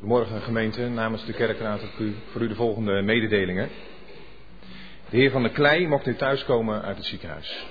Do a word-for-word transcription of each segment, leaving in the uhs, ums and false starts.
Goedemorgen gemeente, namens de kerkraad heb ik u, voor u de volgende mededelingen. De heer Van der Klei mocht nu thuiskomen uit het ziekenhuis.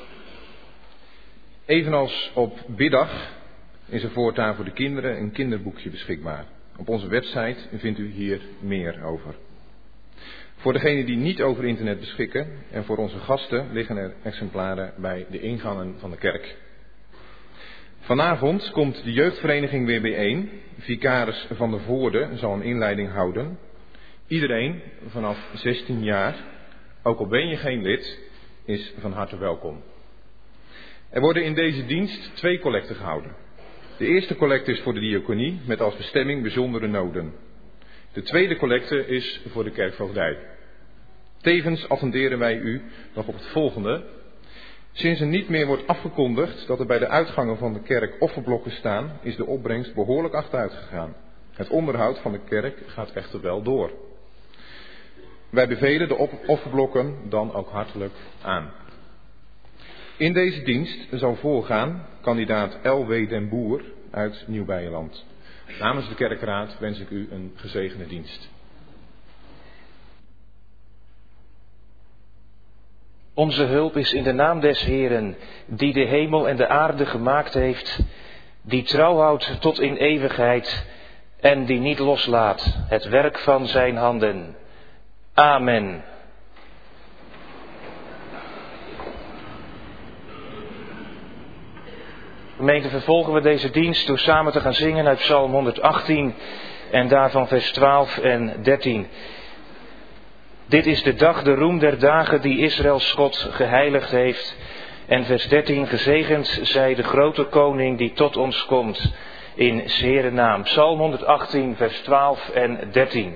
Evenals op biddag is er voortaan voor de kinderen een kinderboekje beschikbaar. Op onze website vindt u hier meer over. Voor degenen die niet over internet beschikken en voor onze gasten liggen er exemplaren bij de ingangen van de kerk. Vanavond komt de jeugdvereniging weer bijeen. Vicaris van der Voorde zal een inleiding houden. Iedereen vanaf zestien jaar, ook al ben je geen lid, is van harte welkom. Er worden in deze dienst twee collecten gehouden. De eerste collecte is voor de diaconie met als bestemming bijzondere noden. De tweede collecte is voor de kerkvoogdij. Tevens attenderen wij u nog op het volgende. Sinds er niet meer wordt afgekondigd dat er bij de uitgangen van de kerk offerblokken staan, is de opbrengst behoorlijk achteruit gegaan. Het onderhoud van de kerk gaat echter wel door. Wij bevelen de offerblokken dan ook hartelijk aan. In deze dienst zal voorgaan kandidaat L W den Boer uit Nieuw-Beierland. Namens de kerkraad wens ik u een gezegende dienst. Onze hulp is in de naam des Heeren, die de hemel en de aarde gemaakt heeft, die trouw houdt tot in eeuwigheid en die niet loslaat het werk van zijn handen. Amen. Gemeente, vervolgen we deze dienst door samen te gaan zingen uit Psalm honderdachttien en daarvan vers twaalf en dertien. Dit is de dag, de roem der dagen die Israëls God geheiligd heeft. En vers dertien, gezegend zij de grote koning die tot ons komt in 's Heeren naam. Psalm honderdachttien, vers twaalf en dertien.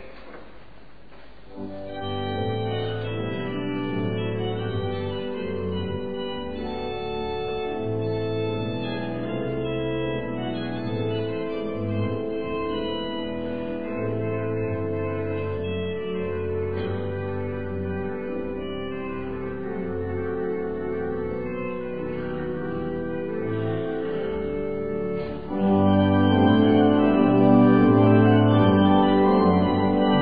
Thank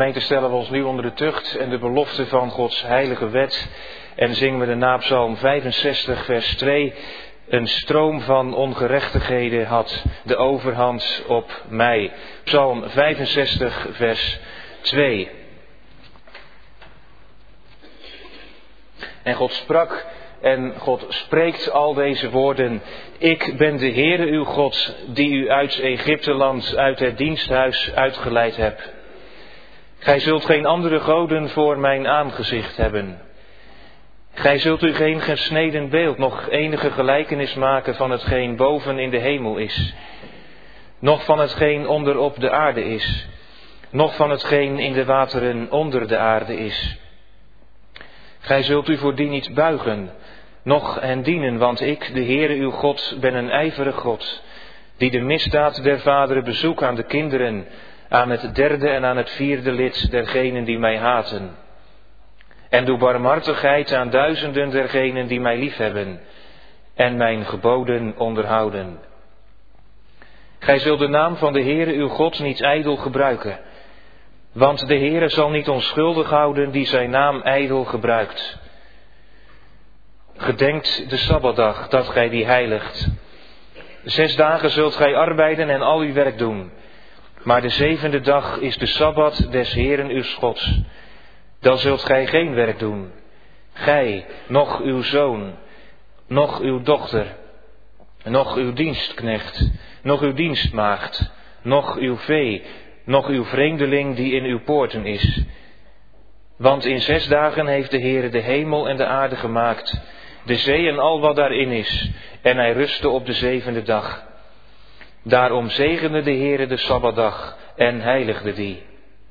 gemeente stellen we ons nu onder de tucht en de belofte van Gods heilige wet en zingen we de napsalm vijfenzestig vers twee. Een stroom van ongerechtigheden had de overhand op mij. Psalm vijfenzestig vers twee. En God sprak en God spreekt al deze woorden. Ik ben de Heere uw God, die u uit Egypteland, uit het diensthuis uitgeleid heb. Gij zult geen andere goden voor mijn aangezicht hebben. Gij zult u geen gesneden beeld, nog enige gelijkenis maken van hetgeen boven in de hemel is. Noch van hetgeen onder op de aarde is. Noch van hetgeen in de wateren onder de aarde is. Gij zult u voor die niet buigen, noch hen dienen, want ik, de Heere uw God, ben een ijverig God, die de misdaad der vaderen bezoek aan de kinderen, aan het derde en aan het vierde lid dergenen die mij haten. En doe barmhartigheid aan duizenden dergenen die mij liefhebben en mijn geboden onderhouden. Gij zult de naam van de Heere uw God niet ijdel gebruiken, want de Heere zal niet onschuldig houden die zijn naam ijdel gebruikt. Gedenkt de Sabbatdag, dat gij die heiligt. Zes dagen zult gij arbeiden en al uw werk doen. Maar de zevende dag is de Sabbat des Heeren uws Gods. Dan zult gij geen werk doen. Gij, noch uw zoon, noch uw dochter, noch uw dienstknecht, noch uw dienstmaagd, noch uw vee, noch uw vreemdeling die in uw poorten is. Want in zes dagen heeft de Heere de hemel en de aarde gemaakt, de zee en al wat daarin is, en hij rustte op de zevende dag. Daarom zegende de Heere de Sabbatdag en heiligde die.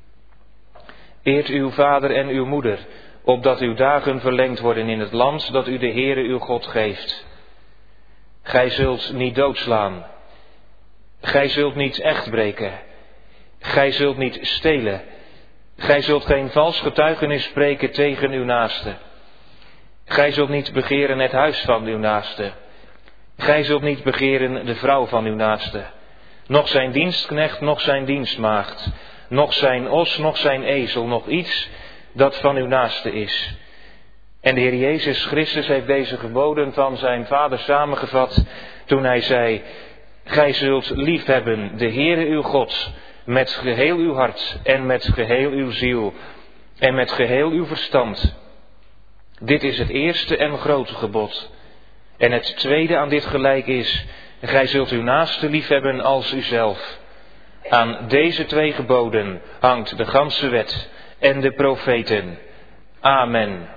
Eert uw vader en uw moeder, opdat uw dagen verlengd worden in het land dat u de Heere uw God geeft. Gij zult niet doodslaan. Gij zult niet echt breken. Gij zult niet stelen. Gij zult geen vals getuigenis spreken tegen uw naaste. Gij zult niet begeren het huis van uw naaste. Gij zult niet begeren de vrouw van uw naaste. Noch zijn dienstknecht, noch zijn dienstmaagd. Noch zijn os, noch zijn ezel, nog iets dat van uw naaste is. En de Heer Jezus Christus heeft deze geboden van zijn Vader samengevat toen hij zei: Gij zult liefhebben de Heere uw God met geheel uw hart en met geheel uw ziel en met geheel uw verstand. Dit is het eerste en grote gebod. En het tweede aan dit gelijk is: gij zult uw naaste liefhebben als uzelf. Aan deze twee geboden hangt de ganse wet en de profeten. Amen.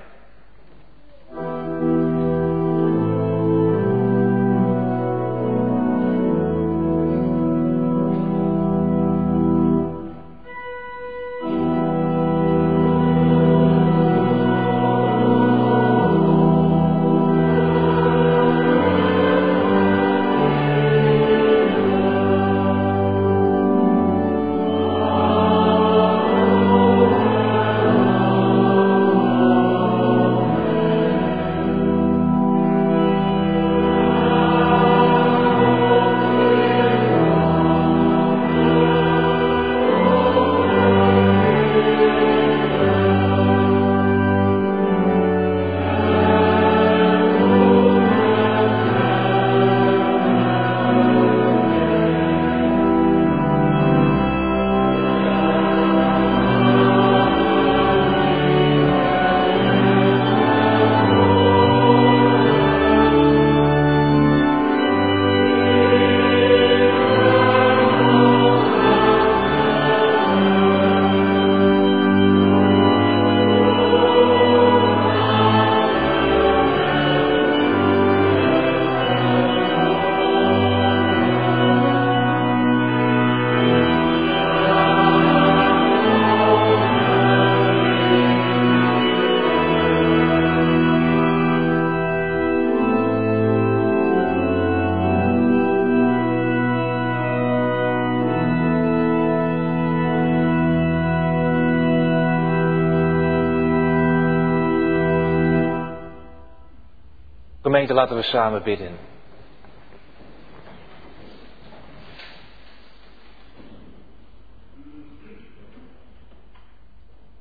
Gemeente, laten we samen bidden.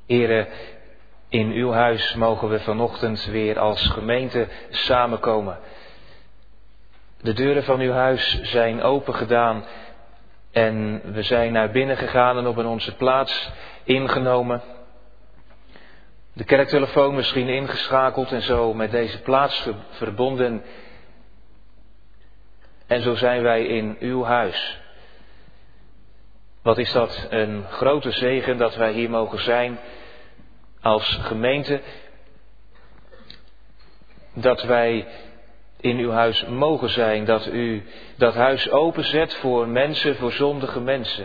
Here, in uw huis mogen we vanochtend weer als gemeente samenkomen. De deuren van uw huis zijn open gedaan en we zijn naar binnen gegaan en op in onze plaats ingenomen. De kerktelefoon misschien ingeschakeld en zo met deze plaats verbonden. En zo zijn wij in uw huis. Wat is dat een grote zegen dat wij hier mogen zijn als gemeente. Dat wij in uw huis mogen zijn. Dat u dat huis openzet voor mensen, voor zondige mensen.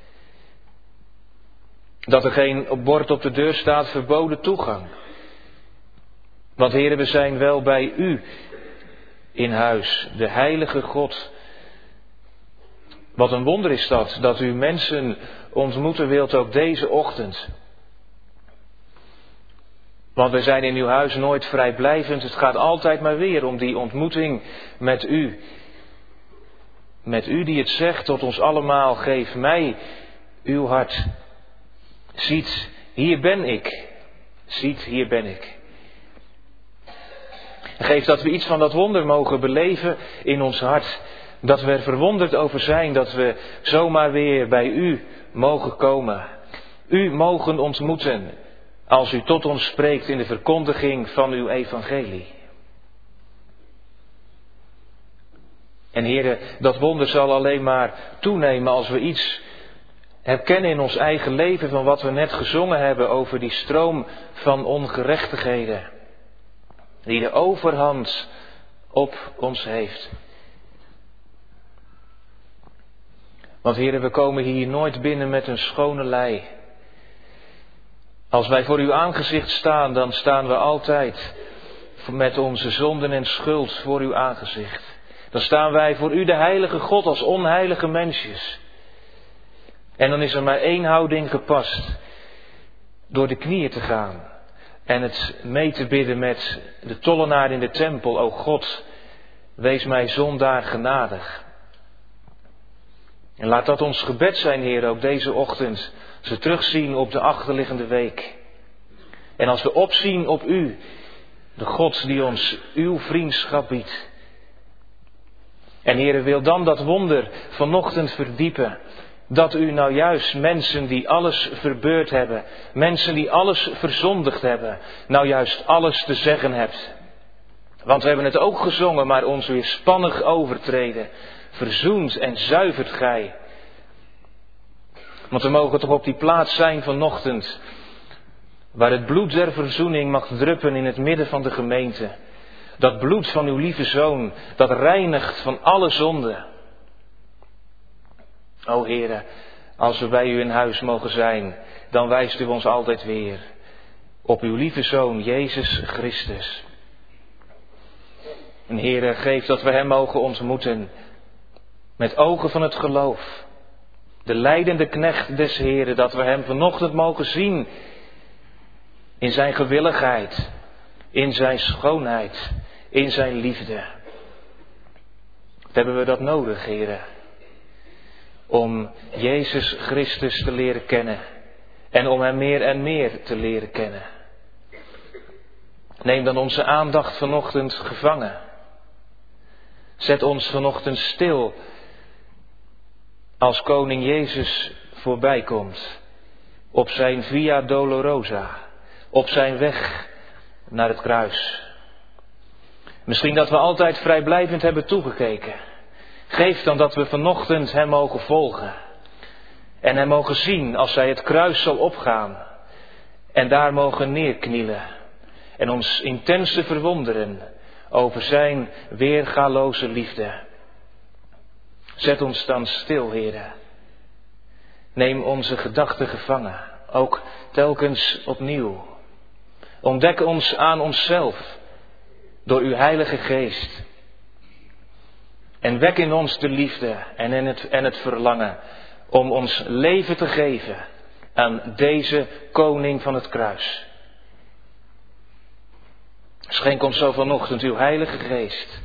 Dat er geen bord op de deur staat, verboden toegang. Want Heere, we zijn wel bij u in huis, de heilige God. Wat een wonder is dat, dat u mensen ontmoeten wilt ook deze ochtend. Want we zijn in uw huis nooit vrijblijvend. Het gaat altijd maar weer om die ontmoeting met u. Met u die het zegt tot ons allemaal, geef mij uw hart. Ziet, hier ben ik. Ziet, hier ben ik. Geef dat we iets van dat wonder mogen beleven in ons hart. Dat we er verwonderd over zijn dat we zomaar weer bij u mogen komen. U mogen ontmoeten als u tot ons spreekt in de verkondiging van uw evangelie. En Heere, dat wonder zal alleen maar toenemen als we iets herkennen in ons eigen leven van wat we net gezongen hebben over die stroom van ongerechtigheden. Die de overhand op ons heeft. Want Heere, we komen hier nooit binnen met een schone lei. Als wij voor uw aangezicht staan, dan staan we altijd met onze zonden en schuld voor uw aangezicht. Dan staan wij voor u, de heilige God, als onheilige mensjes. En dan is er maar één houding gepast. Door de knieën te gaan. En het mee te bidden met de tollenaar in de tempel. O God, wees mij zondaar genadig. En laat dat ons gebed zijn, Heer, ook deze ochtend. Als we terugzien op de achterliggende week. En als we opzien op u, de God die ons uw vriendschap biedt. En Heer, wil dan dat wonder vanochtend verdiepen. Dat u nou juist mensen die alles verbeurd hebben. Mensen die alles verzondigd hebben. Nou juist alles te zeggen hebt. Want we hebben het ook gezongen, maar ons weer spannig overtreden. Verzoend en zuivert gij. Want we mogen toch op die plaats zijn vanochtend. Waar het bloed der verzoening mag druppen in het midden van de gemeente. Dat bloed van uw lieve Zoon, dat reinigt van alle zonde. O Heere, als we bij u in huis mogen zijn, dan wijst u ons altijd weer op uw lieve Zoon, Jezus Christus. En Heere, geef dat we hem mogen ontmoeten met ogen van het geloof. De lijdende knecht des Heeren, dat we hem vanochtend mogen zien in zijn gewilligheid, in zijn schoonheid, in zijn liefde. Wat hebben we dat nodig, Heere? Om Jezus Christus te leren kennen en om hem meer en meer te leren kennen. Neem dan onze aandacht vanochtend gevangen. Zet ons vanochtend stil als koning Jezus voorbij komt op zijn Via Dolorosa, op zijn weg naar het kruis. Misschien dat we altijd vrijblijvend hebben toegekeken. Geef dan dat we vanochtend hem mogen volgen. En hem mogen zien als hij het kruis zal opgaan. En daar mogen neerknielen. En ons intens te verwonderen over zijn weergaloze liefde. Zet ons dan stil, Heere. Neem onze gedachten gevangen. Ook telkens opnieuw. Ontdek ons aan onszelf. Door uw Heilige Geest. En wek in ons de liefde en, in het, en het verlangen om ons leven te geven aan deze koning van het kruis. Schenk ons zo vanochtend uw Heilige Geest.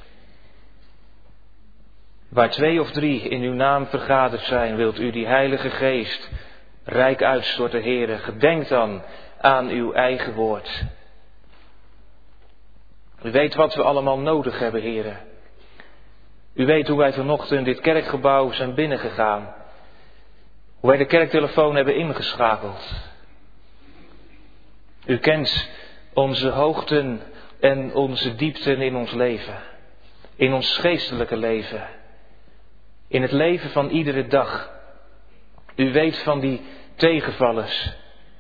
Waar twee of drie in uw naam vergaderd zijn, wilt u die Heilige Geest rijk uitstorten, Heere. Gedenk dan aan uw eigen woord. U weet wat we allemaal nodig hebben, heren. U weet hoe wij vanochtend dit kerkgebouw zijn binnengegaan. Hoe wij de kerktelefoon hebben ingeschakeld. U kent onze hoogten en onze diepten in ons leven. In ons geestelijke leven. In het leven van iedere dag. U weet van die tegenvallers.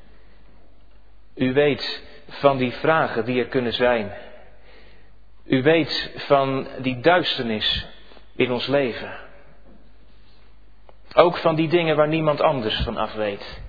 U weet van die vragen die er kunnen zijn. U weet van die duisternis in ons leven. Ook van die dingen waar niemand anders van af weet.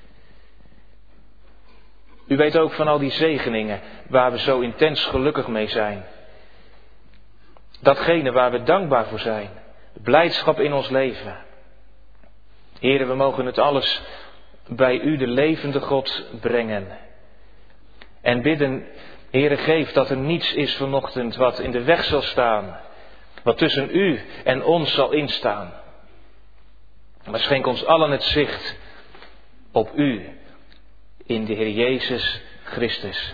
U weet ook van al die zegeningen waar we zo intens gelukkig mee zijn. Datgene waar we dankbaar voor zijn. Blijdschap in ons leven. Heren, we mogen het alles bij u, de levende God, brengen. En bidden, Heren, geef dat er niets is vanochtend wat in de weg zal staan. Wat tussen u en ons zal instaan. Maar schenk ons allen het zicht op u in de Heer Jezus Christus.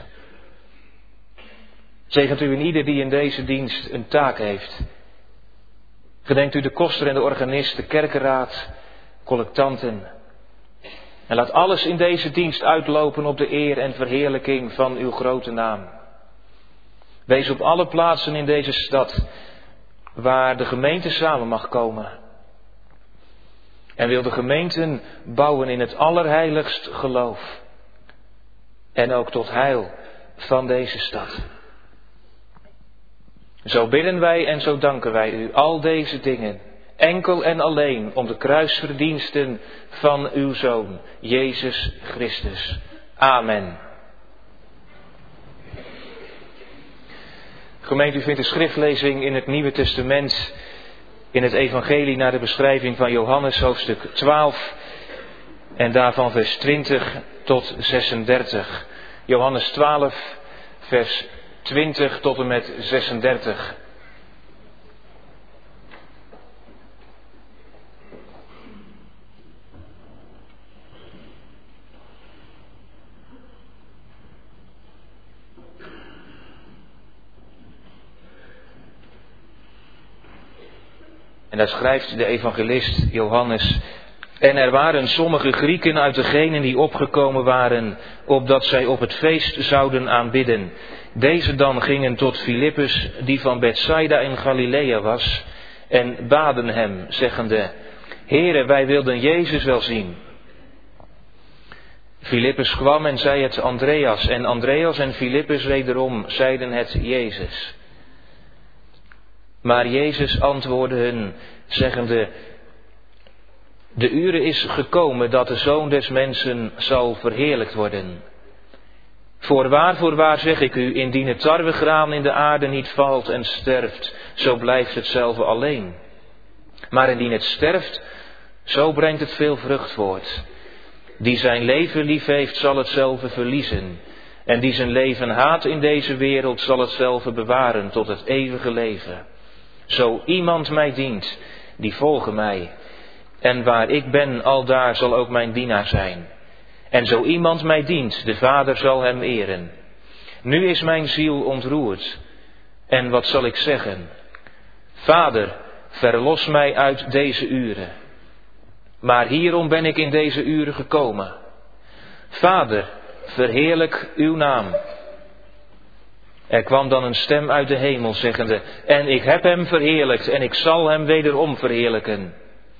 Zegent u in ieder die in deze dienst een taak heeft. Gedenkt u de koster en de organist, de kerkenraad, collectanten. En laat alles in deze dienst uitlopen op de eer en verheerlijking van uw grote naam. Wees op alle plaatsen in deze stad waar de gemeente samen mag komen. En wil de gemeenten bouwen in het allerheiligst geloof. En ook tot heil van deze stad. Zo bidden wij en zo danken wij u al deze dingen. Enkel en alleen om de kruisverdiensten van uw Zoon, Jezus Christus. Amen. Gemeente, u vindt de schriftlezing in het Nieuwe Testament, in het Evangelie naar de beschrijving van Johannes, hoofdstuk twaalf. En daarvan vers twintig tot zesendertig. Johannes twaalf, vers twintig tot en met zesendertig. En daar schrijft de evangelist Johannes: en er waren sommige Grieken uit degenen die opgekomen waren, opdat zij op het feest zouden aanbidden. Deze dan gingen tot Filippus, die van Bethsaida in Galilea was, en baden hem, zeggende: Heere, wij wilden Jezus wel zien. Filippus kwam en zei het Andreas, en Andreas en Filippus wederom zeiden het Jezus. Maar Jezus antwoordde hun, zeggende: de ure is gekomen dat de Zoon des Mensen zal verheerlijkt worden. Voorwaar, voorwaar zeg ik u, indien het tarwegraan in de aarde niet valt en sterft, zo blijft het zelve alleen. Maar indien het sterft, zo brengt het veel vrucht voort. Die zijn leven lief heeft, zal hetzelfde verliezen. En die zijn leven haat in deze wereld, zal hetzelfde bewaren tot het eeuwige leven. Zo iemand mij dient, die volge mij. En waar ik ben, aldaar zal ook mijn dienaar zijn. En zo iemand mij dient, de Vader zal hem eren. Nu is mijn ziel ontroerd. En wat zal ik zeggen? Vader, verlos mij uit deze uren. Maar hierom ben ik in deze uren gekomen. Vader, verheerlijk uw naam. Er kwam dan een stem uit de hemel, zeggende: en ik heb hem verheerlijkt, en ik zal hem wederom verheerlijken.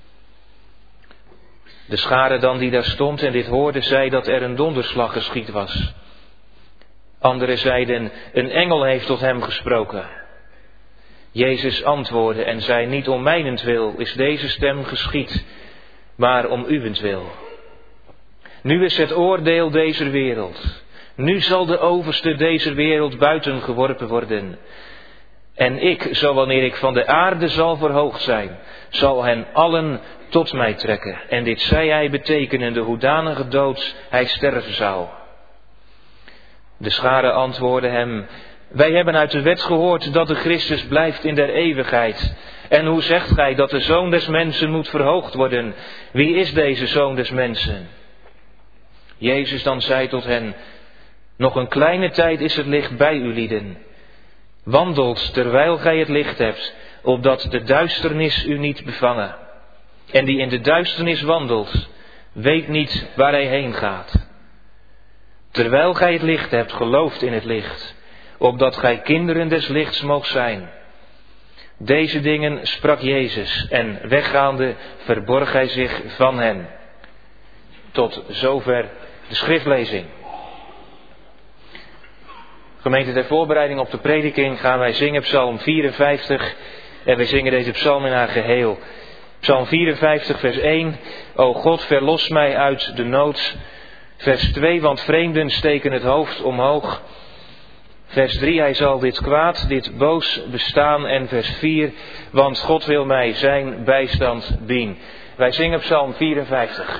De schare dan die daar stond en dit hoorde, zei dat er een donderslag geschied was. Anderen zeiden: een engel heeft tot hem gesproken. Jezus antwoordde en zei: niet om mijnentwil is deze stem geschied, maar om uwentwil. Nu is het oordeel deze wereld. Nu zal de overste deze wereld buiten geworpen worden. En ik, zo wanneer ik van de aarde zal verhoogd zijn, zal hen allen tot mij trekken. En dit zei hij betekenende hoedanige dood hij sterven zou. De schare antwoordde hem: wij hebben uit de wet gehoord dat de Christus blijft in der eeuwigheid. En hoe zegt gij dat de Zoon des Mensen moet verhoogd worden? Wie is deze Zoon des Mensen? Jezus dan zei tot hen: nog een kleine tijd is het licht bij u lieden. Wandelt terwijl gij het licht hebt, opdat de duisternis u niet bevange. En die in de duisternis wandelt, weet niet waar hij heen gaat. Terwijl gij het licht hebt, gelooft in het licht, opdat gij kinderen des lichts moogt zijn. Deze dingen sprak Jezus en weggaande verborg hij zich van hen. Tot zover de schriftlezing. Gemeente, ter voorbereiding op de prediking gaan wij zingen Psalm vierenvijftig en wij zingen deze psalm in haar geheel. Psalm vierenvijftig vers één, O God, verlos mij uit de nood. Vers twee, want vreemden steken het hoofd omhoog. Vers drie, hij zal dit kwaad, dit boos bestaan. En vers vier, want God wil mij zijn bijstand dien. Wij zingen Psalm vierenvijftig.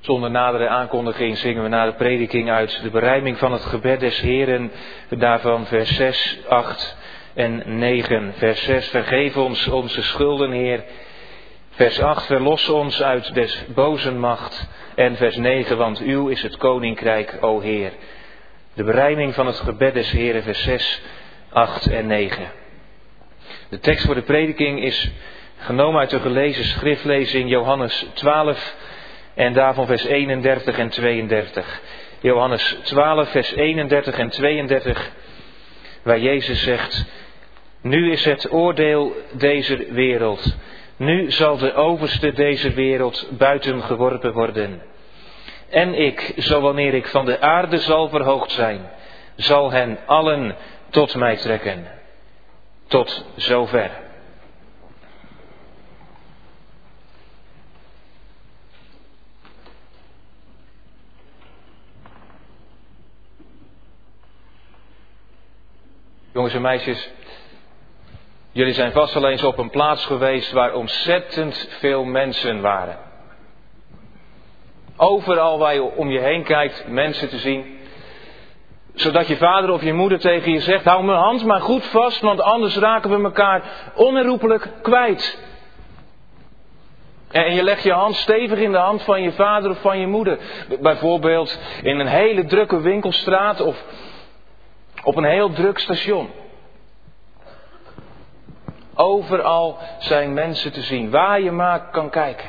Zonder nadere aankondiging zingen we na de prediking uit de berijming van het gebed des Heeren. Daarvan vers zes, acht en negen. Vers zes, vergeef ons onze schulden, Heer. Vers acht, verlos ons uit des bozen macht. En vers negen, want uw is het koninkrijk, o Heer. De berijming van het gebed des Heeren, vers zes, acht en negen. De tekst voor de prediking is genomen uit de gelezen schriftlezing Johannes twaalf en daarvan vers eenendertig en tweeëndertig. Johannes twaalf, vers eenendertig en tweeëndertig, waar Jezus zegt: nu is het oordeel deze wereld. Nu zal de overste deze wereld buiten geworpen worden. En ik, zo wanneer ik van de aarde zal verhoogd zijn, zal hen allen tot mij trekken. Tot zover. Jongens en meisjes, jullie zijn vast wel eens op een plaats geweest waar ontzettend veel mensen waren. Overal waar je om je heen kijkt, mensen te zien. Zodat je vader of je moeder tegen je zegt: hou mijn hand maar goed vast, want anders raken we elkaar onherroepelijk kwijt. En je legt je hand stevig in de hand van je vader of van je moeder. Bijvoorbeeld in een hele drukke winkelstraat of op een heel druk station. Overal zijn mensen te zien, waar je maar kan kijken.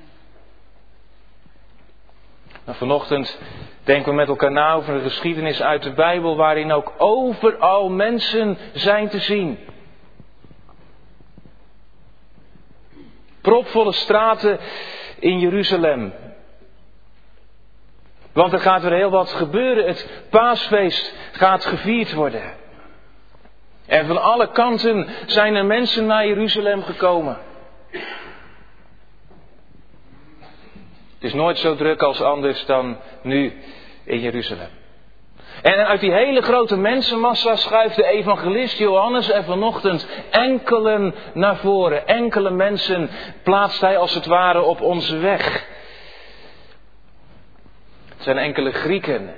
Nou, vanochtend denken we met elkaar na over een geschiedenis uit de Bijbel, waarin ook overal mensen zijn te zien. Propvolle straten in Jeruzalem. Want er gaat weer heel wat gebeuren. Het paasfeest gaat gevierd worden. En van alle kanten zijn er mensen naar Jeruzalem gekomen. Het is nooit zo druk als anders dan nu in Jeruzalem. En uit die hele grote mensenmassa schuift de evangelist Johannes er vanochtend enkelen naar voren. Enkele mensen plaatst hij als het ware op onze weg. Het zijn enkele Grieken,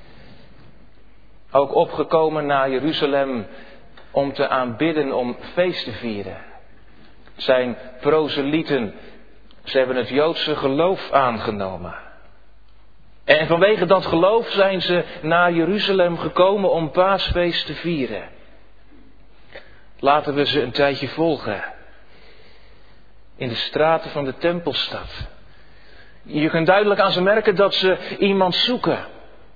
ook opgekomen naar Jeruzalem om te aanbidden, om feest te vieren. Het zijn proselieten. Ze hebben het Joodse geloof aangenomen. En vanwege dat geloof zijn ze naar Jeruzalem gekomen om paasfeest te vieren. Laten we ze een tijdje volgen. In de straten van de tempelstad. Je kunt duidelijk aan ze merken dat ze iemand zoeken.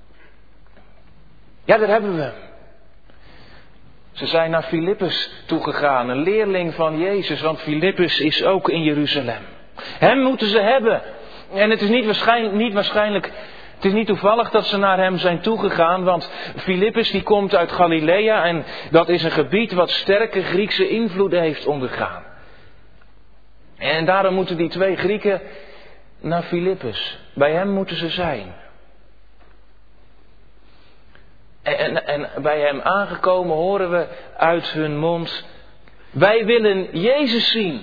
Ja, daar hebben we hem. Ze zijn naar Filippus toegegaan, een leerling van Jezus, want Filippus is ook in Jeruzalem. Hem moeten ze hebben. En het is niet waarschijnlijk, niet waarschijnlijk, het is niet toevallig dat ze naar hem zijn toegegaan, want Filippus die komt uit Galilea en dat is een gebied wat sterke Griekse invloeden heeft ondergaan. En daarom moeten die twee Grieken naar Filippus. Bij hem moeten ze zijn. En, en, en bij hem aangekomen horen we uit hun mond: wij willen Jezus zien.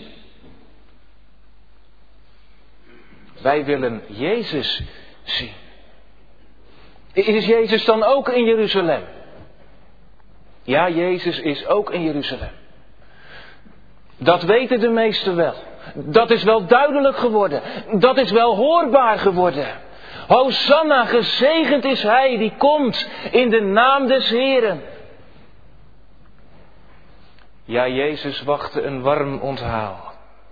Wij willen Jezus zien. Is Jezus dan ook in Jeruzalem? Ja, Jezus is ook in Jeruzalem. Dat weten de meesten wel. Dat is wel duidelijk geworden. Dat is wel hoorbaar geworden. Hosanna, gezegend is hij die komt in de naam des Heren. Ja, Jezus wachtte een warm onthaal.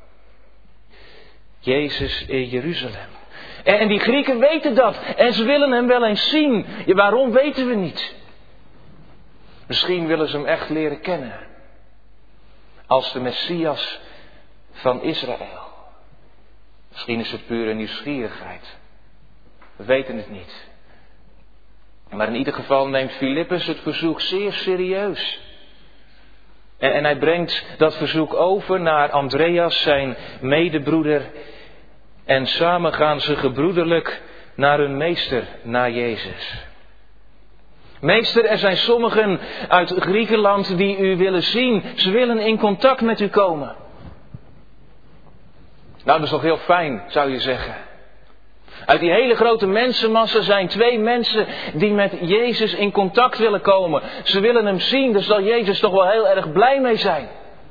Jezus in Jeruzalem. En die Grieken weten dat. En ze willen hem wel eens zien. Ja, waarom weten we niet? Misschien willen ze hem echt leren kennen. Als de Messias van Israël. Misschien is het pure nieuwsgierigheid. We weten het niet. Maar in ieder geval neemt Filippus het verzoek zeer serieus. En, en hij brengt dat verzoek over naar Andreas, zijn medebroeder. En samen gaan ze gebroederlijk naar hun meester, naar Jezus. Meester, er zijn sommigen uit Griekenland die u willen zien. Ze willen in contact met u komen. Nou, dat is toch heel fijn, zou je zeggen. Uit die hele grote mensenmassa zijn twee mensen die met Jezus in contact willen komen. Ze willen hem zien, daar zal Jezus toch wel heel erg blij mee zijn.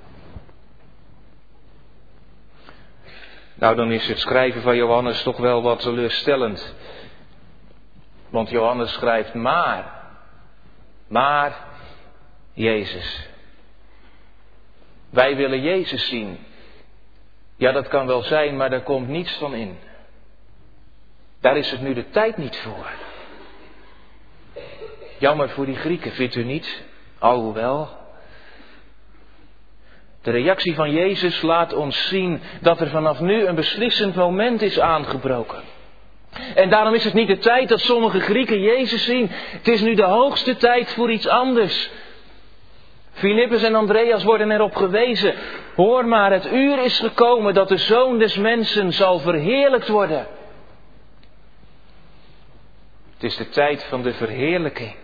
Nou, dan is het schrijven van Johannes toch wel wat teleurstellend. Want Johannes schrijft maar, maar Jezus. Wij willen Jezus zien. Ja, dat kan wel zijn, maar daar komt niets van in. Daar is het nu de tijd niet voor. Jammer voor die Grieken, vindt u niet? Alhoewel. De reactie van Jezus laat ons zien dat er vanaf nu een beslissend moment is aangebroken. En daarom is het niet de tijd dat sommige Grieken Jezus zien. Het is nu de hoogste tijd voor iets anders. Filippus en Andreas worden erop gewezen. Hoor maar, het uur is gekomen dat de Zoon des Mensen zal verheerlijkt worden. Het is de tijd van de verheerlijking.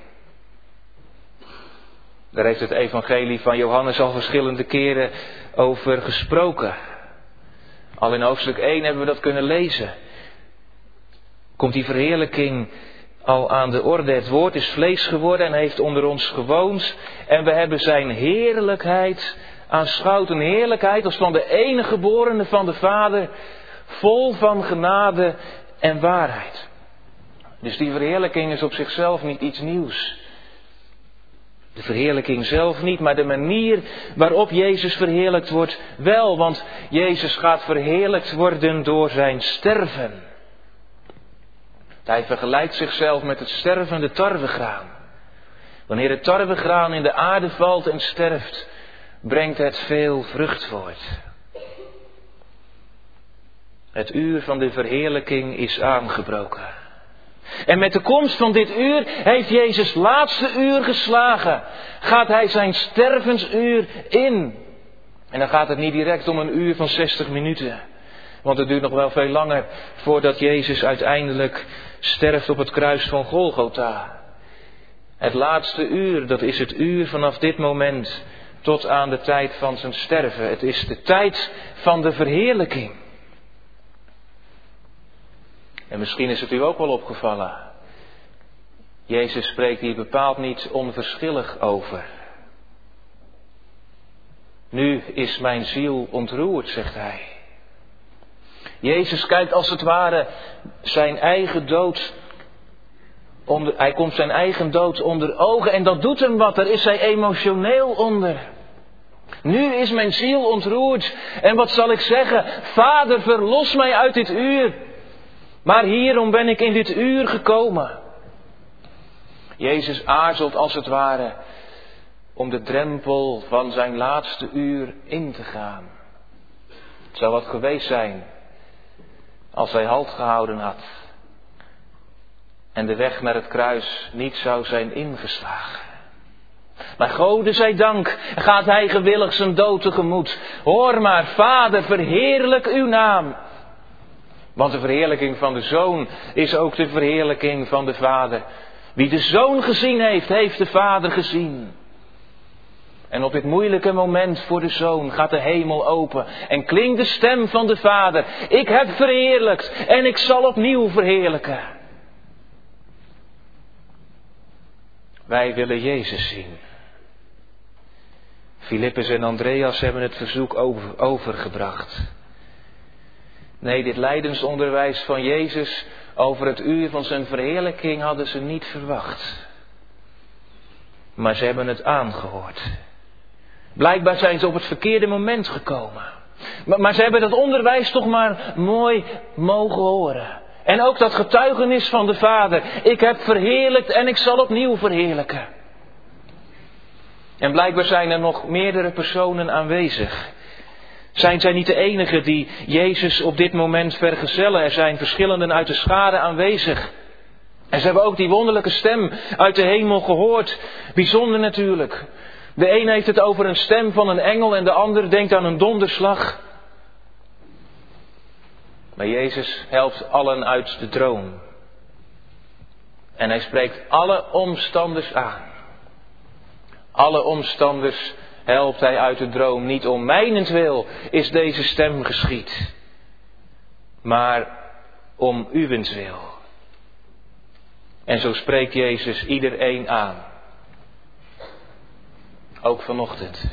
Daar heeft het evangelie van Johannes al verschillende keren over gesproken. Al in hoofdstuk één hebben we dat kunnen lezen. Komt die verheerlijking al aan de orde. Het woord is vlees geworden en heeft onder ons gewoond. En we hebben zijn heerlijkheid aanschouwd. Een heerlijkheid als van de enige geborene van de Vader. Vol van genade en waarheid. Dus die verheerlijking is op zichzelf niet iets nieuws. De verheerlijking zelf niet, maar de manier waarop Jezus verheerlijkt wordt wel. Want Jezus gaat verheerlijkt worden door zijn sterven. Hij vergelijkt zichzelf met het stervende tarwegraan. Wanneer het tarwegraan in de aarde valt en sterft, brengt het veel vrucht voort. Het uur van de verheerlijking is aangebroken. En met de komst van dit uur heeft Jezus laatste uur geslagen. Gaat hij zijn stervensuur in. En dan gaat het niet direct om een uur van zestig minuten. Want het duurt nog wel veel langer voordat Jezus uiteindelijk sterft op het kruis van Golgotha. Het laatste uur, dat is het uur vanaf dit moment tot aan de tijd van zijn sterven. Het is de tijd van de verheerlijking. En misschien is het u ook wel opgevallen. Jezus spreekt hier bepaald niet onverschillig over. Nu is mijn ziel ontroerd, zegt hij. Jezus kijkt als het ware zijn eigen dood onder, hij komt zijn eigen dood onder ogen en dat doet hem wat, daar is hij emotioneel onder. Nu is mijn ziel ontroerd en wat zal ik zeggen? Vader, verlos mij uit dit uur. Maar hierom ben ik in dit uur gekomen. Jezus aarzelt als het ware om de drempel van zijn laatste uur in te gaan. Het zou wat geweest zijn als hij halt gehouden had en de weg naar het kruis niet zou zijn ingeslagen. Maar Gode zij dank gaat hij gewillig zijn dood tegemoet. Hoor maar, Vader, verheerlijk uw naam. Want de verheerlijking van de Zoon is ook de verheerlijking van de Vader. Wie de Zoon gezien heeft, heeft de Vader gezien. En op dit moeilijke moment voor de Zoon gaat de hemel open en klinkt de stem van de Vader. Ik heb verheerlijkt en ik zal opnieuw verheerlijken. Wij willen Jezus zien. Filippus en Andreas hebben het verzoek over, overgebracht. Nee, dit lijdensonderwijs van Jezus over het uur van zijn verheerlijking hadden ze niet verwacht. Maar ze hebben het aangehoord. Blijkbaar zijn ze op het verkeerde moment gekomen. Maar, maar ze hebben dat onderwijs toch maar mooi mogen horen. En ook dat getuigenis van de Vader. Ik heb verheerlijkt en ik zal opnieuw verheerlijken. En blijkbaar zijn er nog meerdere personen aanwezig. Zijn zij niet de enigen die Jezus op dit moment vergezellen? Er zijn verschillenden uit de schare aanwezig. En ze hebben ook die wonderlijke stem uit de hemel gehoord. Bijzonder natuurlijk. De een heeft het over een stem van een engel en de ander denkt aan een donderslag. Maar Jezus helpt allen uit de droom. En hij spreekt alle omstanders aan. Alle omstanders helpt hij uit de droom. Niet om mijnentwil is deze stem geschied. Maar om uwentwil. En zo spreekt Jezus iedereen aan. Ook vanochtend.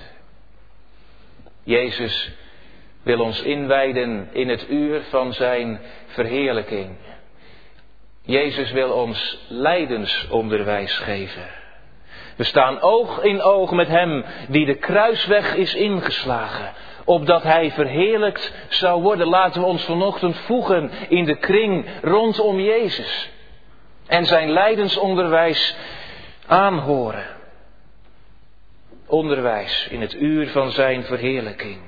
Jezus wil ons inwijden in het uur van zijn verheerlijking. Jezus wil ons lijdensonderwijs geven. We staan oog in oog met hem die de kruisweg is ingeslagen, opdat hij verheerlijkt zou worden. Laten we ons vanochtend voegen in de kring rondom Jezus en zijn lijdensonderwijs aanhoren. Onderwijs in het uur van zijn verheerlijking.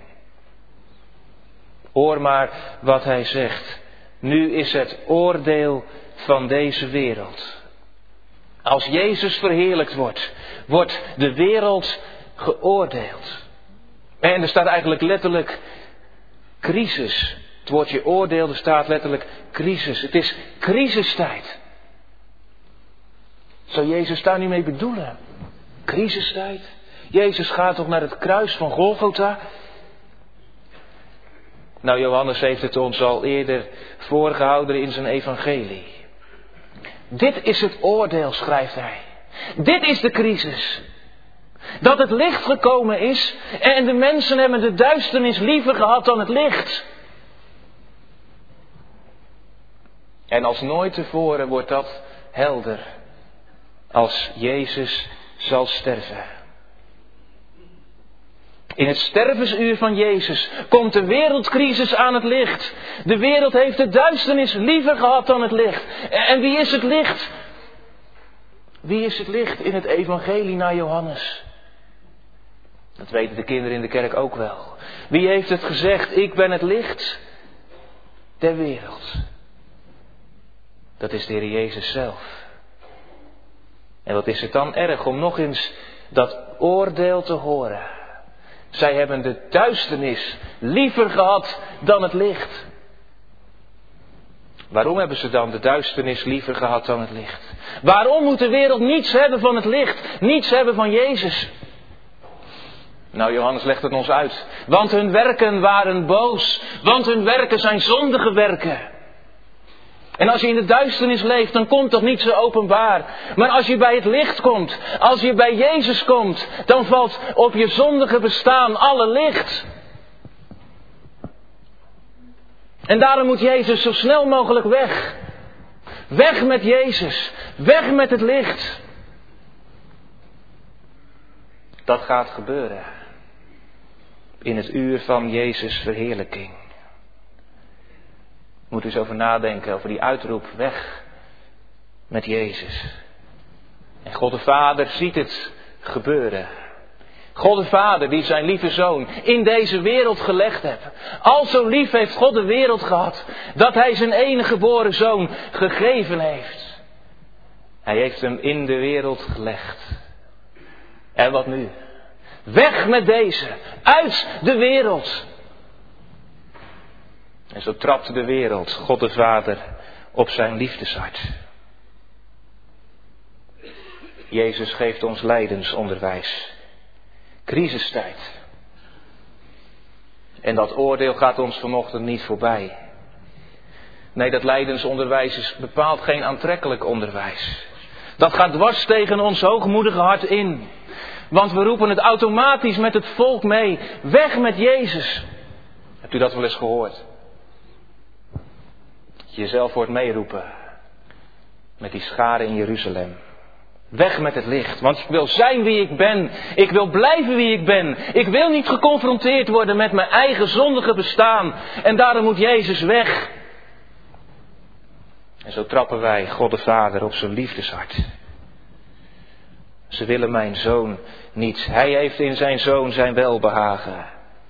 Hoor maar wat hij zegt. Nu is het oordeel van deze wereld. Als Jezus verheerlijkt wordt, wordt de wereld geoordeeld. En er staat eigenlijk letterlijk crisis. Het woordje oordeel, er staat letterlijk crisis. Het is crisistijd. Zou Jezus daar nu mee bedoelen? Crisistijd? Jezus gaat toch naar het kruis van Golgotha? Nou, Johannes heeft het ons al eerder voorgehouden in zijn evangelie. Dit is het oordeel, schrijft hij. Dit is de crisis. Dat het licht gekomen is en de mensen hebben de duisternis liever gehad dan het licht. En als nooit tevoren wordt dat helder als Jezus zal sterven. In het stervensuur van Jezus komt de wereldcrisis aan het licht. De wereld heeft de duisternis liever gehad dan het licht. En wie is het licht? Wie is het licht in het evangelie naar Johannes? Dat weten de kinderen in de kerk ook wel. Wie heeft het gezegd? Ik ben het licht der wereld. Dat is de Heer Jezus zelf. En wat is het dan erg om nog eens dat oordeel te horen. Zij hebben de duisternis liever gehad dan het licht. Waarom hebben ze dan de duisternis liever gehad dan het licht? Waarom moet de wereld niets hebben van het licht? Niets hebben van Jezus? Nou, Johannes legt het ons uit. Want hun werken waren boos. Want hun werken zijn zondige werken. En als je in de duisternis leeft, dan komt dat niet zo openbaar. Maar als je bij het licht komt, als je bij Jezus komt, dan valt op je zondige bestaan alle licht. En daarom moet Jezus zo snel mogelijk weg. Weg met Jezus. Weg met het licht. Dat gaat gebeuren. In het uur van Jezus' verheerlijking. Moet u eens over nadenken, over die uitroep, weg met Jezus. En God de Vader ziet het gebeuren. God de Vader die zijn lieve Zoon in deze wereld gelegd heeft. Al zo lief heeft God de wereld gehad, dat hij zijn enige geboren Zoon gegeven heeft. Hij heeft hem in de wereld gelegd. En wat nu? Weg met deze, uit de wereld. En zo trapt de wereld God de Vader op zijn liefdeshart. Jezus geeft ons lijdensonderwijs. Crisistijd. En dat oordeel gaat ons vanochtend niet voorbij. Nee, dat lijdensonderwijs is bepaald geen aantrekkelijk onderwijs. Dat gaat dwars tegen ons hoogmoedige hart in. Want we roepen het automatisch met het volk mee. Weg met Jezus. Hebt u dat wel eens gehoord? Dat je jezelf hoort meeroepen. Met die scharen in Jeruzalem. Weg met het licht. Want ik wil zijn wie ik ben. Ik wil blijven wie ik ben. Ik wil niet geconfronteerd worden met mijn eigen zondige bestaan. En daarom moet Jezus weg. En zo trappen wij God de Vader op zijn liefdeshart. Ze willen mijn zoon niet. Hij heeft in zijn zoon zijn welbehagen.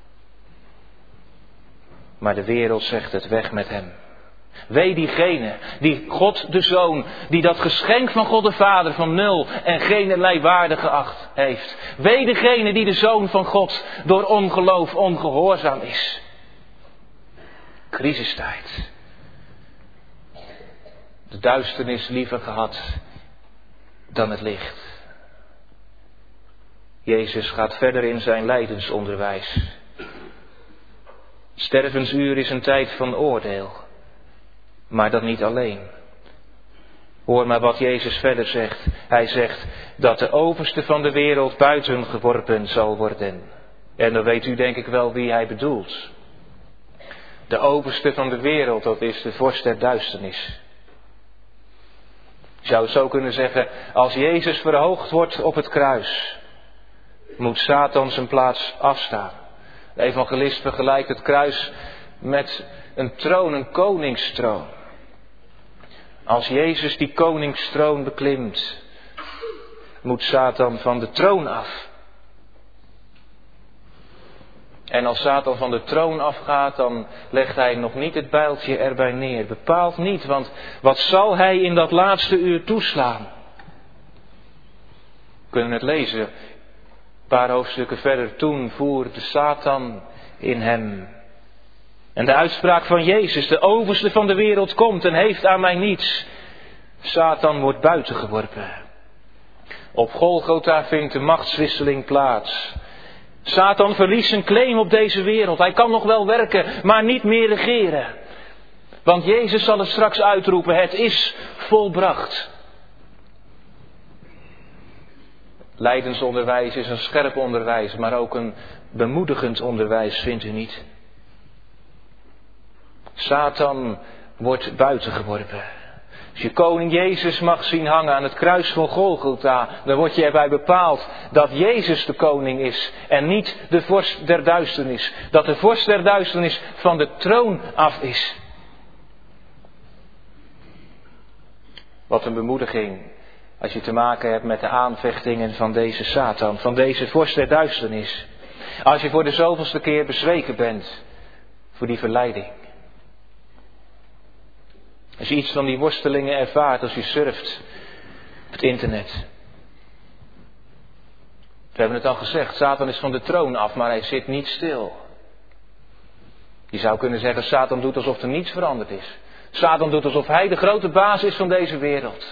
Maar de wereld zegt het, weg met hem. Wee diegene die God de Zoon, die dat geschenk van God de Vader van nul en geen waarde geacht heeft. Wee degene die de Zoon van God door ongeloof ongehoorzaam is. Crisistijd. De duisternis liever gehad dan het licht. Jezus gaat verder in zijn lijdensonderwijs. Stervensuur is een tijd van oordeel. Maar dat niet alleen. Hoor maar wat Jezus verder zegt. Hij zegt dat de overste van de wereld buiten geworpen zal worden. En dan weet u denk ik wel wie hij bedoelt. De overste van de wereld, dat is de vorst der duisternis. Je zou het zo kunnen zeggen, als Jezus verhoogd wordt op het kruis, moet Satan zijn plaats afstaan. De evangelist vergelijkt het kruis met een troon, een koningstroon. Als Jezus die koningstroon beklimt, moet Satan van de troon af. En als Satan van de troon afgaat, dan legt hij nog niet het bijltje erbij neer. Bepaald niet, want wat zal hij in dat laatste uur toeslaan? We kunnen het lezen. Een paar hoofdstukken verder. Toen voerde Satan in hem. En de uitspraak van Jezus, de overste van de wereld komt en heeft aan mij niets. Satan wordt buiten geworpen. Op Golgotha vindt de machtswisseling plaats. Satan verliest zijn claim op deze wereld. Hij kan nog wel werken, maar niet meer regeren. Want Jezus zal het straks uitroepen, het is volbracht. Lijdensonderwijs is een scherp onderwijs, maar ook een bemoedigend onderwijs, vindt u niet? Satan wordt buiten geworpen. Als je koning Jezus mag zien hangen aan het kruis van Golgotha, dan word je erbij bepaald dat Jezus de koning is en niet de vorst der duisternis. Dat de vorst der duisternis van de troon af is. Wat een bemoediging als je te maken hebt met de aanvechtingen van deze Satan, van deze vorst der duisternis. Als je voor de zoveelste keer bezweken bent voor die verleiding. Als je iets van die worstelingen ervaart als je surft op het internet. We hebben het al gezegd, Satan is van de troon af, maar hij zit niet stil. Je zou kunnen zeggen, Satan doet alsof er niets veranderd is. Satan doet alsof hij de grote baas is van deze wereld.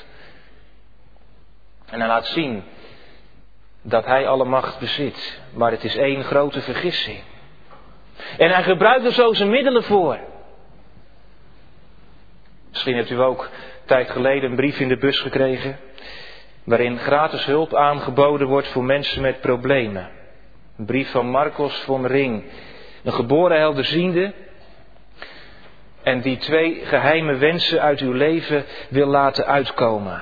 En hij laat zien dat hij alle macht bezit. Maar het is één grote vergissing. En hij gebruikt er zo zijn middelen voor. Misschien hebt u ook een tijd geleden een brief in de bus gekregen, waarin gratis hulp aangeboden wordt voor mensen met problemen. Een brief van Marcos von Ring, een geboren helderziende, en die twee geheime wensen uit uw leven wil laten uitkomen.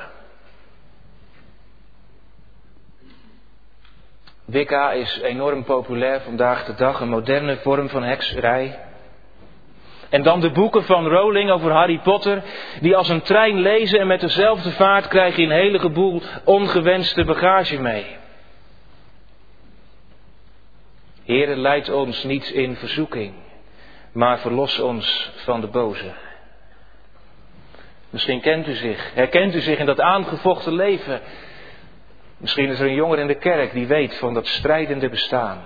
Wicca is enorm populair vandaag de dag, een moderne vorm van hekserij. En dan de boeken van Rowling over Harry Potter, die als een trein lezen en met dezelfde vaart krijg je een hele boel ongewenste bagage mee. Heere, leid ons niet in verzoeking, maar verlos ons van de boze. Misschien kent u zich, herkent u zich in dat aangevochten leven. Misschien is er een jonger in de kerk die weet van dat strijdende bestaan.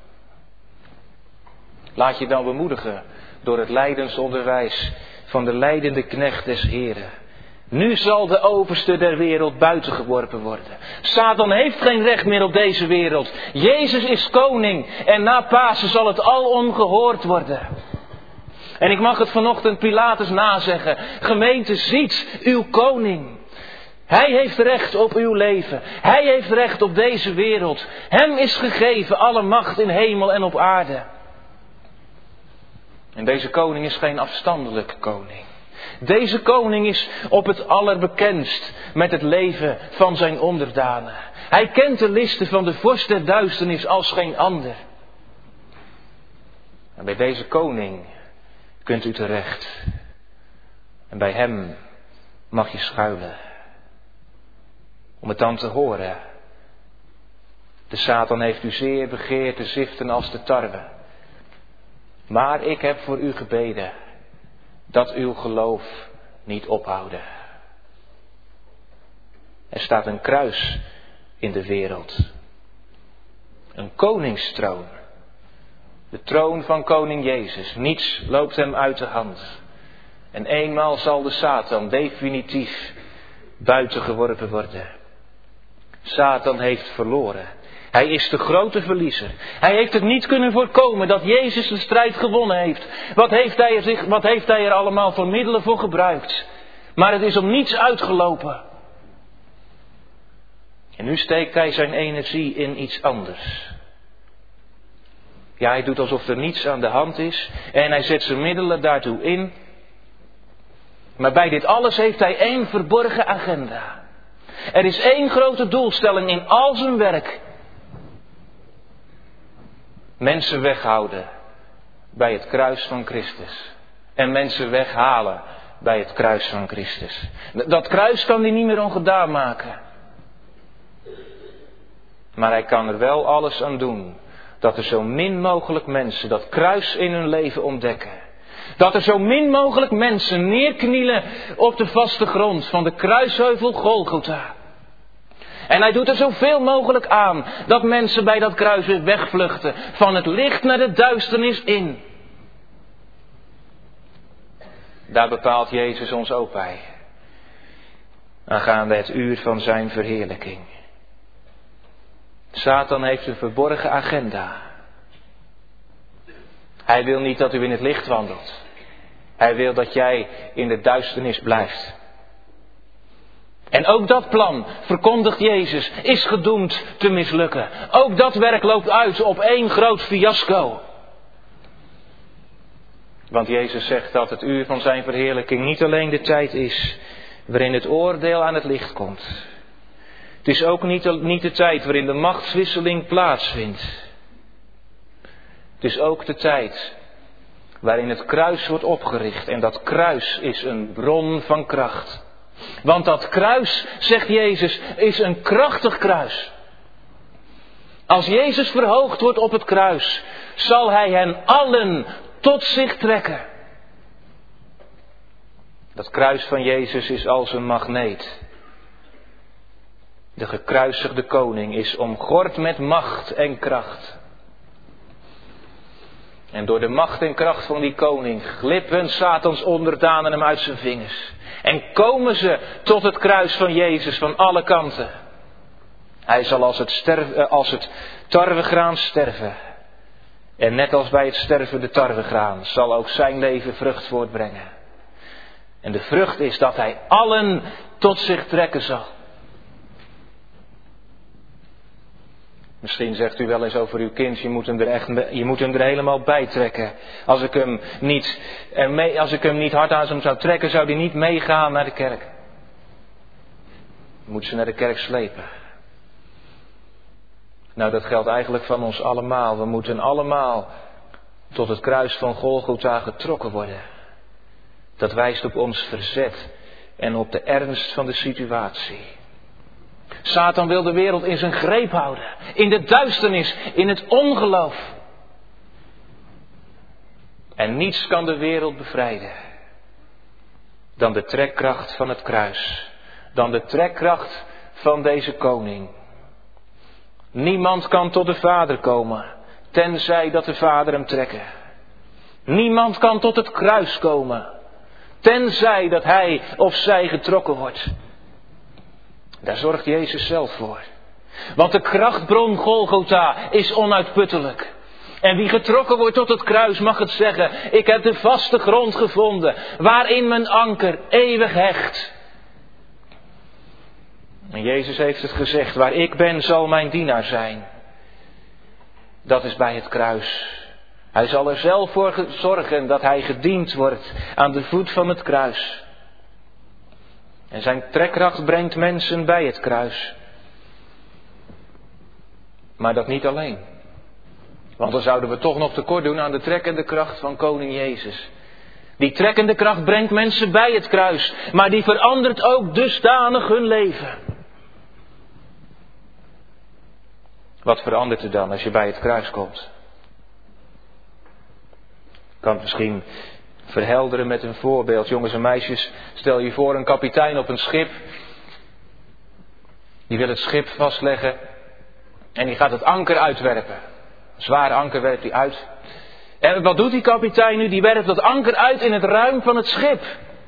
Laat je dan bemoedigen door het lijdensonderwijs van de lijdende knecht des Heren. Nu zal de overste der wereld buiten geworpen worden. Satan heeft geen recht meer op deze wereld. Jezus is koning en na Pasen zal het alom gehoord worden. En ik mag het vanochtend Pilatus nazeggen. Gemeente, ziet uw koning. Hij heeft recht op uw leven. Hij heeft recht op deze wereld. Hem is gegeven alle macht in hemel en op aarde. En deze koning is geen afstandelijke koning. Deze koning is op het allerbekendst met het leven van zijn onderdanen. Hij kent de listen van de vorst der duisternis als geen ander. En bij deze koning kunt u terecht. En bij hem mag je schuilen. Om het dan te horen. De Satan heeft u zeer begeerd te ziften als de tarwe. Maar ik heb voor u gebeden dat uw geloof niet ophouden. Er staat een kruis in de wereld. Een koningstroon. De troon van koning Jezus. Niets loopt hem uit de hand. En eenmaal zal de Satan definitief buiten geworpen worden. Satan heeft verloren. Hij is de grote verliezer. Hij heeft het niet kunnen voorkomen dat Jezus de strijd gewonnen heeft. Wat heeft hij er, zich, wat heeft hij er allemaal voor middelen voor gebruikt? Maar het is om niets uitgelopen. En nu steekt hij zijn energie in iets anders. Ja, hij doet alsof er niets aan de hand is. En hij zet zijn middelen daartoe in. Maar bij dit alles heeft hij één verborgen agenda. Er is één grote doelstelling in al zijn werk. Mensen weghouden bij het kruis van Christus. En mensen weghalen bij het kruis van Christus. Dat kruis kan hij niet meer ongedaan maken. Maar hij kan er wel alles aan doen. Dat er zo min mogelijk mensen dat kruis in hun leven ontdekken. Dat er zo min mogelijk mensen neerknielen op de vaste grond van de kruisheuvel Golgotha. En hij doet er zoveel mogelijk aan dat mensen bij dat kruis weer wegvluchten. Van het licht naar de duisternis in. Daar bepaalt Jezus ons ook bij. Aangaande het uur van zijn verheerlijking. Satan heeft een verborgen agenda. Hij wil niet dat u in het licht wandelt. Hij wil dat jij in de duisternis blijft. En ook dat plan, verkondigt Jezus, is gedoemd te mislukken. Ook dat werk loopt uit op één groot fiasco. Want Jezus zegt dat het uur van zijn verheerlijking niet alleen de tijd is waarin het oordeel aan het licht komt. Het is ook niet, niet de tijd waarin de machtswisseling plaatsvindt. Het is ook de tijd waarin het kruis wordt opgericht. En dat kruis is een bron van kracht. Want dat kruis, zegt Jezus, is een krachtig kruis. Als Jezus verhoogd wordt op het kruis, zal hij hen allen tot zich trekken. Dat kruis van Jezus is als een magneet. De gekruisigde koning is omgord met macht en kracht. En door de macht en kracht van die koning glippen Satans onderdanen hem uit zijn vingers. En komen ze tot het kruis van Jezus van alle kanten. Hij zal als het, sterf, als het tarwegraan sterven. En net als bij het stervende tarwegraan zal ook zijn leven vrucht voortbrengen. En de vrucht is dat hij allen tot zich trekken zal. Misschien zegt u wel eens over uw kind, je moet hem er, echt, je moet hem er helemaal bij trekken. Als ik hem niet, mee, als ik hem niet hard aan hem zou trekken, zou hij niet meegaan naar de kerk. Moet ze naar de kerk slepen. Nou, dat geldt eigenlijk van ons allemaal. We moeten allemaal tot het kruis van Golgotha getrokken worden. Dat wijst op ons verzet en op de ernst van de situatie. Satan wil de wereld in zijn greep houden. In de duisternis, in het ongeloof. En niets kan de wereld bevrijden dan de trekkracht van het kruis. Dan de trekkracht van deze koning. Niemand kan tot de Vader komen, tenzij dat de Vader hem trekken. Niemand kan tot het kruis komen, tenzij dat hij of zij getrokken wordt. Daar zorgt Jezus zelf voor. Want de krachtbron Golgotha is onuitputtelijk. En wie getrokken wordt tot het kruis mag het zeggen: ik heb de vaste grond gevonden, waarin mijn anker eeuwig hecht. En Jezus heeft het gezegd: waar ik ben zal mijn dienaar zijn. Dat is bij het kruis. Hij zal er zelf voor zorgen dat hij gediend wordt aan de voet van het kruis. En zijn trekkracht brengt mensen bij het kruis. Maar dat niet alleen. Want dan zouden we toch nog tekort doen aan de trekkende kracht van koning Jezus. Die trekkende kracht brengt mensen bij het kruis. Maar die verandert ook dusdanig hun leven. Wat verandert er dan als je bij het kruis komt? Ik kan het misschien verhelderen met een voorbeeld. Jongens en meisjes, stel je voor een kapitein op een schip. Die wil het schip vastleggen. En die gaat het anker uitwerpen. Een zwaar anker werpt hij uit. En wat doet die kapitein nu? Die werpt dat anker uit in het ruim van het schip.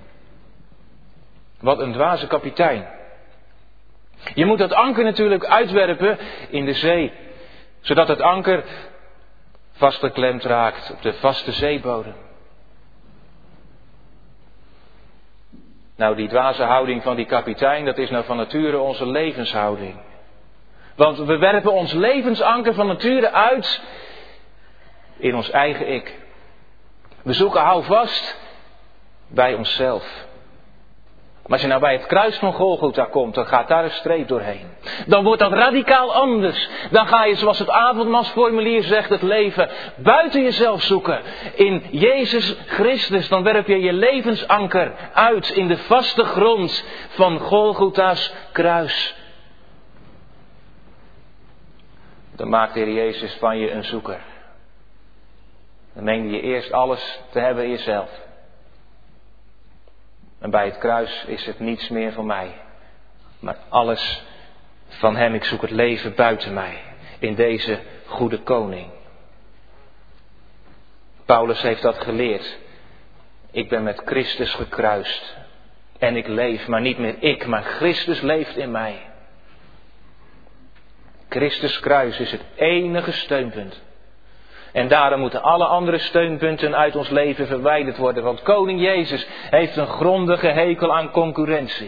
Wat een dwaze kapitein. Je moet dat anker natuurlijk uitwerpen in de zee. Zodat het anker vastgeklemd raakt op de vaste zeebodem. Nou, die dwaze houding van die kapitein, dat is nou van nature onze levenshouding. Want we werpen ons levensanker van nature uit in ons eigen ik. We zoeken houvast bij onszelf. Maar als je nou bij het kruis van Golgotha komt, dan gaat daar een streep doorheen. Dan wordt dat radicaal anders. Dan ga je, zoals het avondmaalsformulier zegt, het leven buiten jezelf zoeken. In Jezus Christus, dan werp je je levensanker uit in de vaste grond van Golgotha's kruis. Dan maakt de Heer Jezus van je een zoeker. Dan meende je eerst alles te hebben in jezelf. En bij het kruis is het niets meer van mij. Maar alles van hem. Ik zoek het leven buiten mij. In deze goede koning. Paulus heeft dat geleerd. Ik ben met Christus gekruist. En ik leef, maar niet meer ik, maar Christus leeft in mij. Christus kruis is het enige steunpunt. En daarom moeten alle andere steunpunten uit ons leven verwijderd worden. Want koning Jezus heeft een grondige hekel aan concurrentie.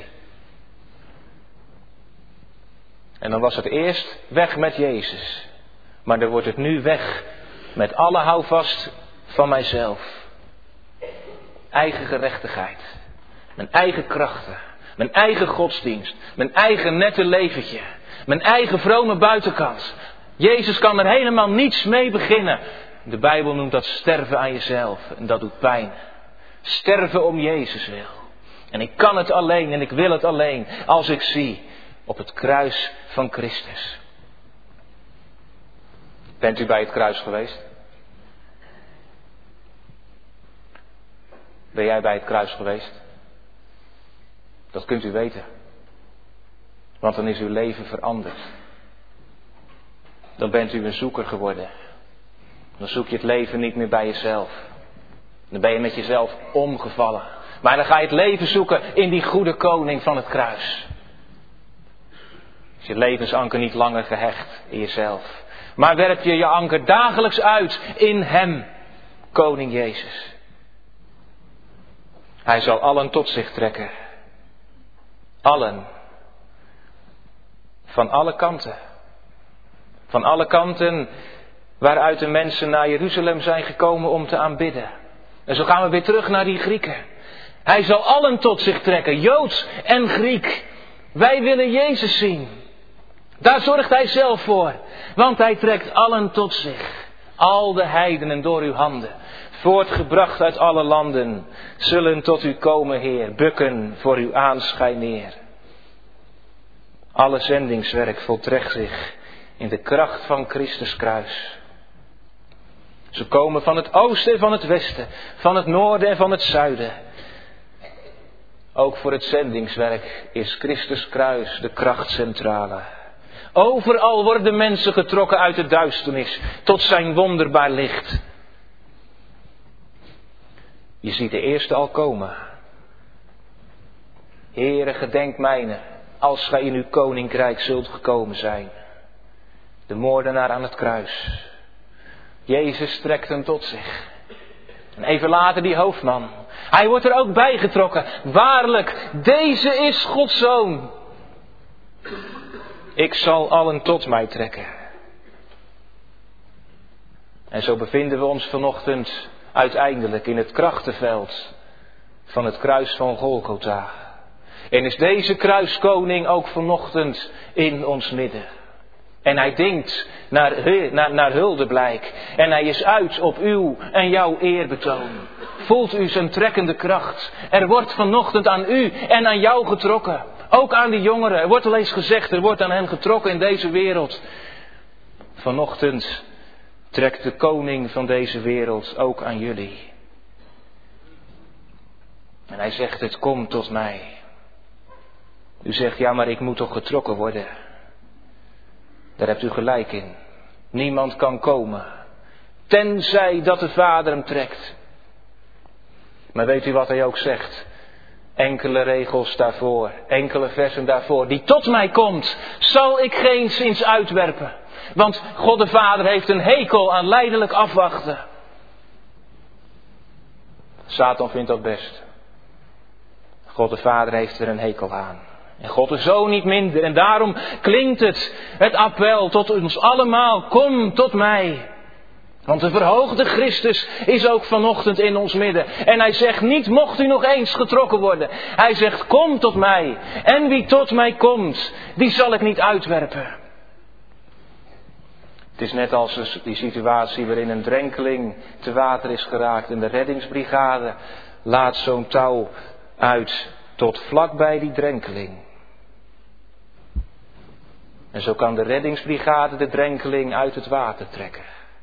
En dan was het eerst weg met Jezus. Maar dan wordt het nu weg met alle houvast van mijzelf. Eigen gerechtigheid. Mijn eigen krachten. Mijn eigen godsdienst. Mijn eigen nette leventje. Mijn eigen vrome buitenkant. Jezus kan er helemaal niets mee beginnen. De Bijbel noemt dat sterven aan jezelf. En dat doet pijn. Sterven om Jezus wil. En ik kan het alleen en ik wil het alleen als ik zie op het kruis van Christus. Bent u bij het kruis geweest? Ben jij bij het kruis geweest? Dat kunt u weten. Want dan is uw leven veranderd. Dan bent u een zoeker geworden. Dan zoek je het leven niet meer bij jezelf. Dan ben je met jezelf omgevallen. Maar dan ga je het leven zoeken in die goede koning van het kruis. Is je levensanker niet langer gehecht in jezelf. Maar werp je je anker dagelijks uit in hem, koning Jezus. Hij zal allen tot zich trekken. Allen. Van alle kanten. Van alle kanten waaruit de mensen naar Jeruzalem zijn gekomen om te aanbidden. En zo gaan we weer terug naar die Grieken. Hij zal allen tot zich trekken, Joods en Griek. Wij willen Jezus zien. Daar zorgt hij zelf voor. Want hij trekt allen tot zich. Al de heidenen door uw handen. Voortgebracht uit alle landen. Zullen tot u komen, Heer. Bukken voor uw aanschijn neer. Alle zendingswerk voltrekt zich in de kracht van Christus kruis. Ze komen van het oosten en van het westen, van het noorden en van het zuiden. Ook voor het zendingswerk is Christus kruis de krachtcentrale. Overal worden mensen getrokken uit de duisternis tot zijn wonderbaar licht. Je ziet de eerste al komen. Heere, gedenk mijne, als gij in uw koninkrijk zult gekomen zijn. De moordenaar aan het kruis. Jezus trekt hem tot zich. En even later die hoofdman. Hij wordt er ook bij getrokken. Waarlijk, deze is Gods Zoon. Ik zal allen tot mij trekken. En zo bevinden we ons vanochtend uiteindelijk in het krachtenveld van het kruis van Golgotha. En is deze kruiskoning ook vanochtend in ons midden. En hij denkt naar, naar, naar huldeblijk. En hij is uit op uw en jouw eerbetoon. Voelt u zijn trekkende kracht. Er wordt vanochtend aan u en aan jou getrokken. Ook aan die jongeren. Er wordt al eens gezegd, er wordt aan hen getrokken in deze wereld. Vanochtend trekt de koning van deze wereld ook aan jullie. En hij zegt, het komt tot mij. U zegt, ja, maar ik moet toch getrokken worden. Daar hebt u gelijk in. Niemand kan komen. Tenzij dat de Vader hem trekt. Maar weet u wat hij ook zegt? Enkele regels daarvoor. Enkele versen daarvoor. Die tot mij komt, zal ik geenszins uitwerpen. Want God de Vader heeft een hekel aan lijdelijk afwachten. Satan vindt dat best. God de Vader heeft er een hekel aan. En God de Zoon niet minder. En daarom klinkt het, het appel tot ons allemaal. Kom tot mij. Want de verhoogde Christus is ook vanochtend in ons midden. En hij zegt niet, mocht u nog eens getrokken worden. Hij zegt, kom tot mij. En wie tot mij komt, die zal ik niet uitwerpen. Het is net als die situatie waarin een drenkeling te water is geraakt. En de reddingsbrigade laat zo'n touw uit tot vlakbij die drenkeling. En zo kan de reddingsbrigade de drenkeling uit het water trekken.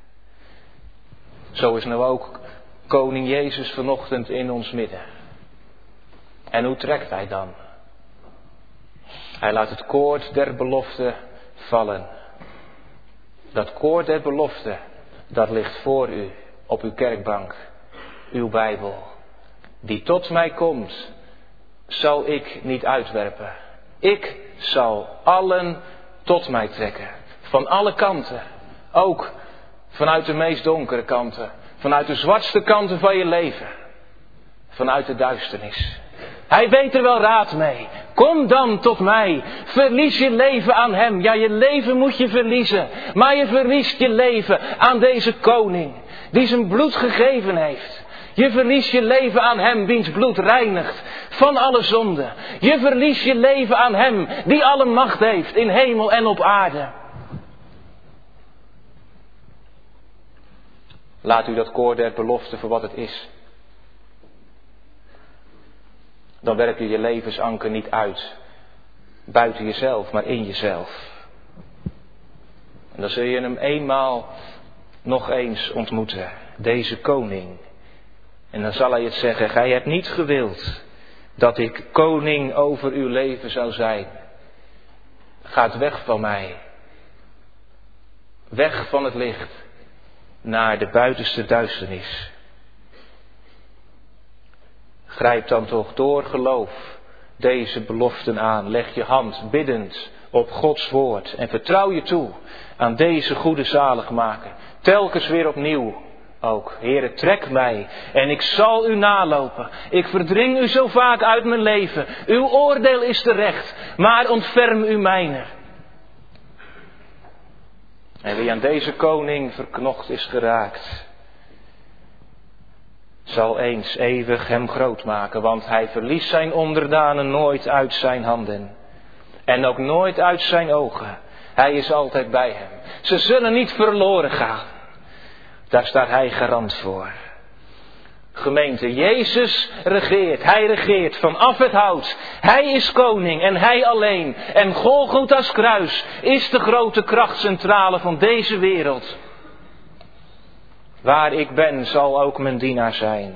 Zo is nou ook koning Jezus vanochtend in ons midden. En hoe trekt hij dan? Hij laat het koord der belofte vallen. Dat koord der belofte, dat ligt voor u op uw kerkbank, uw Bijbel. Die tot mij komt, zal ik niet uitwerpen. Ik zal allen tot mij trekken. Van alle kanten. Ook vanuit de meest donkere kanten. Vanuit de zwartste kanten van je leven. Vanuit de duisternis. Hij weet er wel raad mee. Kom dan tot mij. Verlies je leven aan hem. Ja, je leven moet je verliezen. Maar je verliest je leven aan deze koning. Die zijn bloed gegeven heeft. Je verliest je leven aan hem, wiens bloed reinigt van alle zonde. Je verliest je leven aan hem, die alle macht heeft in hemel en op aarde. Laat u dat koord der belofte voor wat het is. Dan werp je je levensanker niet uit. Buiten jezelf, maar in jezelf. En dan zul je hem eenmaal nog eens ontmoeten. Deze koning. En dan zal hij het zeggen, gij hebt niet gewild dat ik koning over uw leven zou zijn. Gaat weg van mij. Weg van het licht. Naar de buitenste duisternis. Grijp dan toch door geloof deze beloften aan. Leg je hand biddend op Gods woord. En vertrouw je toe aan deze goede zaligmaker. Telkens weer opnieuw ook. Heere, trek mij en ik zal u nalopen. Ik verdring u zo vaak uit mijn leven. Uw oordeel is terecht, maar ontferm u mijner. En wie aan deze koning verknocht is geraakt, zal eens eeuwig hem groot maken, want hij verliest zijn onderdanen nooit uit zijn handen. En ook nooit uit zijn ogen. Hij is altijd bij hem. Ze zullen niet verloren gaan. Daar staat hij garant voor. Gemeente, Jezus regeert. Hij regeert vanaf het hout. Hij is koning en hij alleen. En Golgotha's kruis is de grote krachtcentrale van deze wereld. Waar ik ben zal ook mijn dienaar zijn.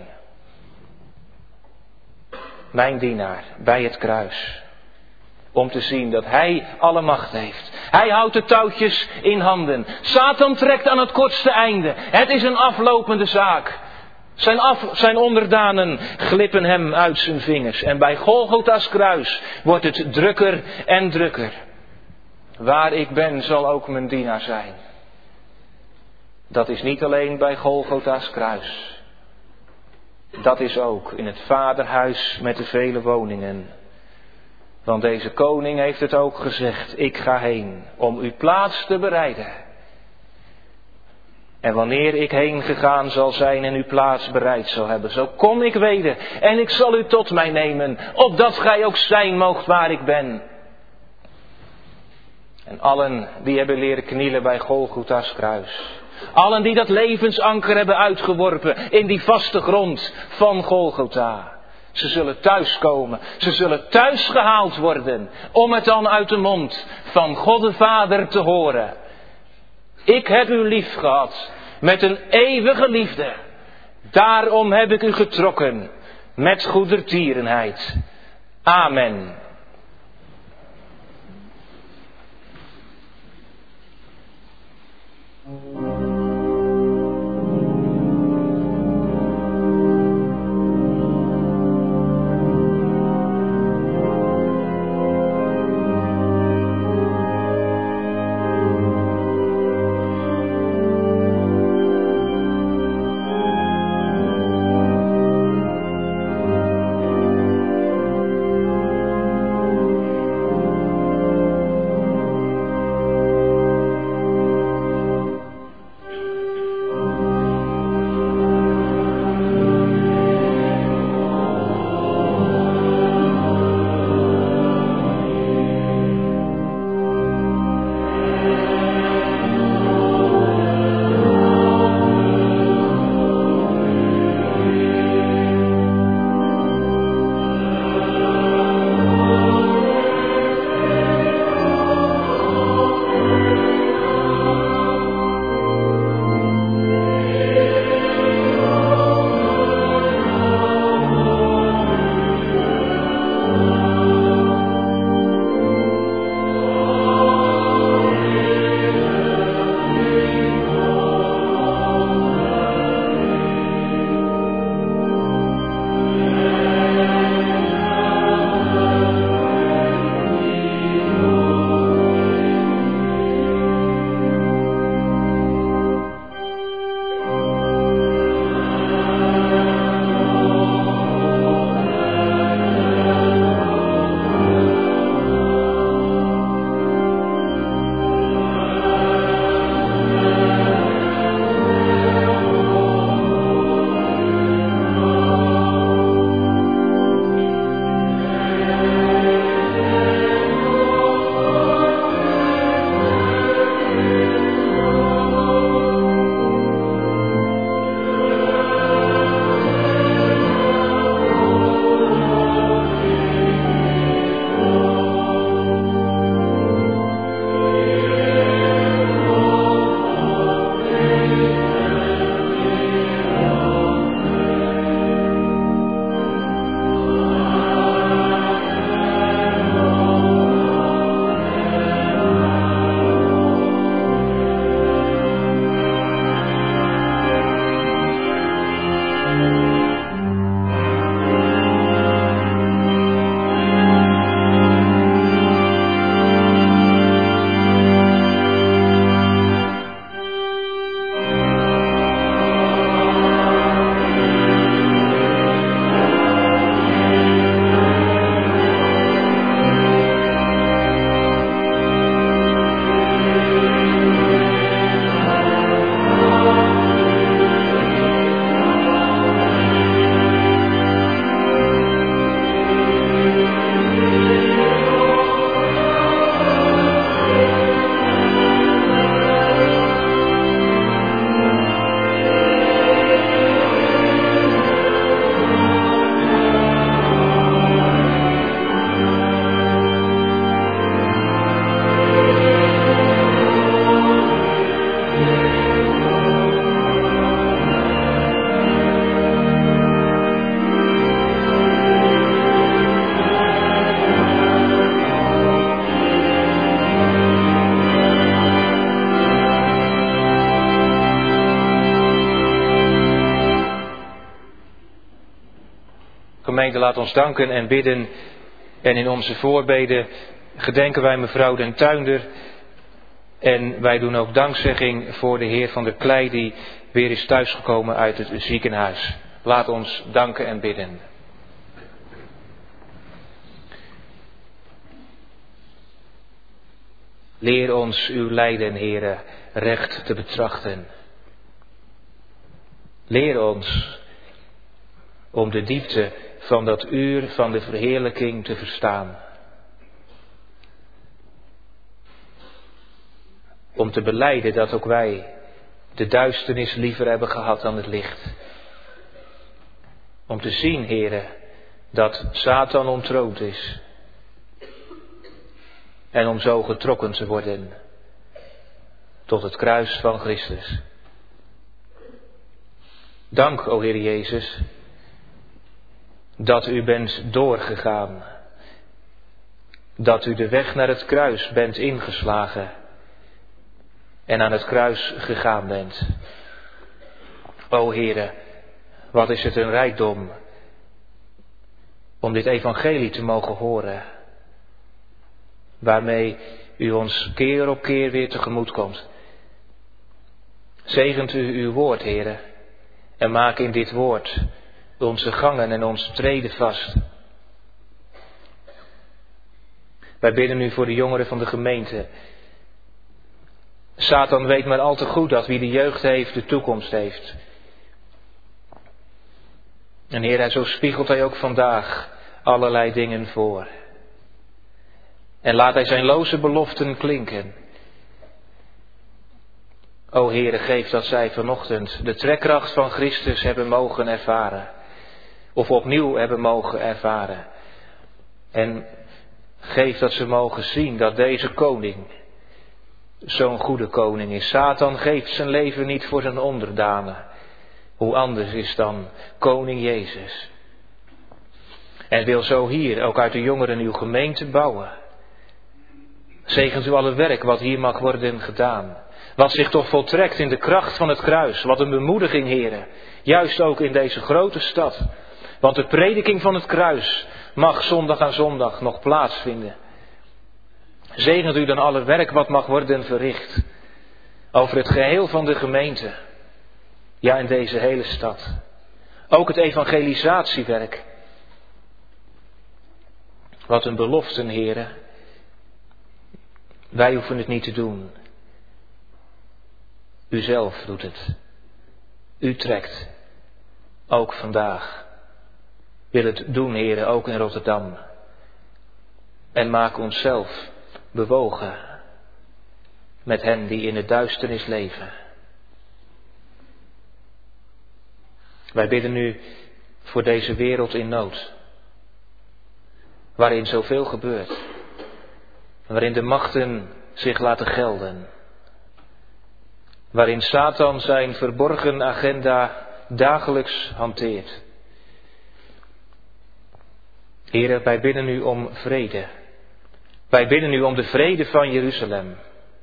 Mijn dienaar bij het kruis. Om te zien dat hij alle macht heeft. Hij houdt de touwtjes in handen. Satan trekt aan het kortste einde. Het is een aflopende zaak. Zijn, af, zijn onderdanen glippen hem uit zijn vingers. En bij Golgotha's kruis wordt het drukker en drukker. Waar ik ben zal ook mijn dienaar zijn. Dat is niet alleen bij Golgotha's kruis. Dat is ook in het vaderhuis met de vele woningen. Want deze koning heeft het ook gezegd. Ik ga heen om uw plaats te bereiden. En wanneer ik heen gegaan zal zijn en uw plaats bereid zal hebben, zo kom ik weder en ik zal u tot mij nemen, opdat gij ook zijn moogt waar ik ben. En allen die hebben leren knielen bij Golgotha's kruis. Allen die dat levensanker hebben uitgeworpen in die vaste grond van Golgotha. Ze zullen thuiskomen. Ze zullen thuis gehaald worden. Om het dan uit de mond van God de Vader te horen. Ik heb u lief gehad. Met een eeuwige liefde. Daarom heb ik u getrokken. Met goedertierenheid. Amen. gemeente, laat ons danken en bidden. En in onze voorbeden gedenken wij mevrouw Den Tuinder. En wij doen ook dankzegging voor de heer Van der Klei die weer is thuisgekomen uit het ziekenhuis. Laat ons danken en bidden. Leer ons uw lijden, Heere, recht te betrachten. Leer ons om de diepte van dat uur van de verheerlijking te verstaan. Om te belijden dat ook wij de duisternis liever hebben gehad dan het licht. Om te zien, Heere, dat Satan ontroond is. En om zo getrokken te worden tot het kruis van Christus. Dank, o Heer Jezus, dat u bent doorgegaan. Dat u de weg naar het kruis bent ingeslagen. En aan het kruis gegaan bent. O Heere, wat is het een rijkdom om dit evangelie te mogen horen. Waarmee u ons keer op keer weer tegemoet komt. Zegent u uw woord, Heere, en maak in dit woord onze gangen en ons treden vast. Wij bidden u voor de jongeren van de gemeente. Satan weet maar al te goed dat wie de jeugd heeft, de toekomst heeft. En Heer, zo spiegelt hij ook vandaag allerlei dingen voor. En laat hij zijn loze beloften klinken. O Heere, geef dat zij vanochtend de trekkracht van Christus hebben mogen ervaren. Of opnieuw hebben mogen ervaren. En geef dat ze mogen zien dat deze koning zo'n goede koning is. Satan geeft zijn leven niet voor zijn onderdanen. Hoe anders is dan koning Jezus. En wil zo hier ook uit de jongeren uw gemeente bouwen. Zegent u alle werk wat hier mag worden gedaan. Wat zich toch voltrekt in de kracht van het kruis. Wat een bemoediging, heren. Juist ook in deze grote stad. Want de prediking van het kruis mag zondag aan zondag nog plaatsvinden. Zegent u dan alle werk wat mag worden verricht. Over het geheel van de gemeente. Ja, in deze hele stad. Ook het evangelisatiewerk. Wat een belofte, heren. Wij hoeven het niet te doen. U zelf doet het. U trekt. Ook vandaag. Wil het doen, heren, ook in Rotterdam. En maak onszelf bewogen. Met hen die in de duisternis leven. Wij bidden u voor deze wereld in nood. Waarin zoveel gebeurt. Waarin de machten zich laten gelden. Waarin Satan zijn verborgen agenda dagelijks hanteert. Heren, wij bidden u om vrede. Wij bidden u om de vrede van Jeruzalem.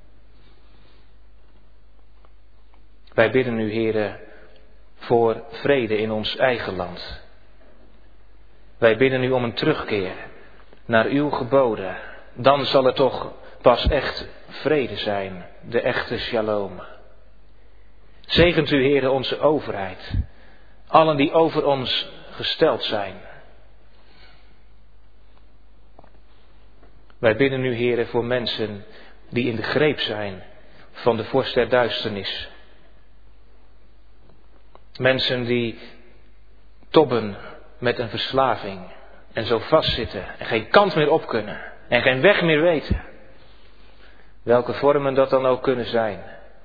Wij bidden u, heren, voor vrede in ons eigen land. Wij bidden u om een terugkeer naar uw geboden. Dan zal er toch pas echt vrede zijn, de echte shalom. Zegent u, heren, onze overheid. Allen die over ons gesteld zijn. Wij bidden u, heren, voor mensen die in de greep zijn van de vorst der duisternis. Mensen die tobben met een verslaving en zo vastzitten en geen kant meer op kunnen en geen weg meer weten. Welke vormen dat dan ook kunnen zijn.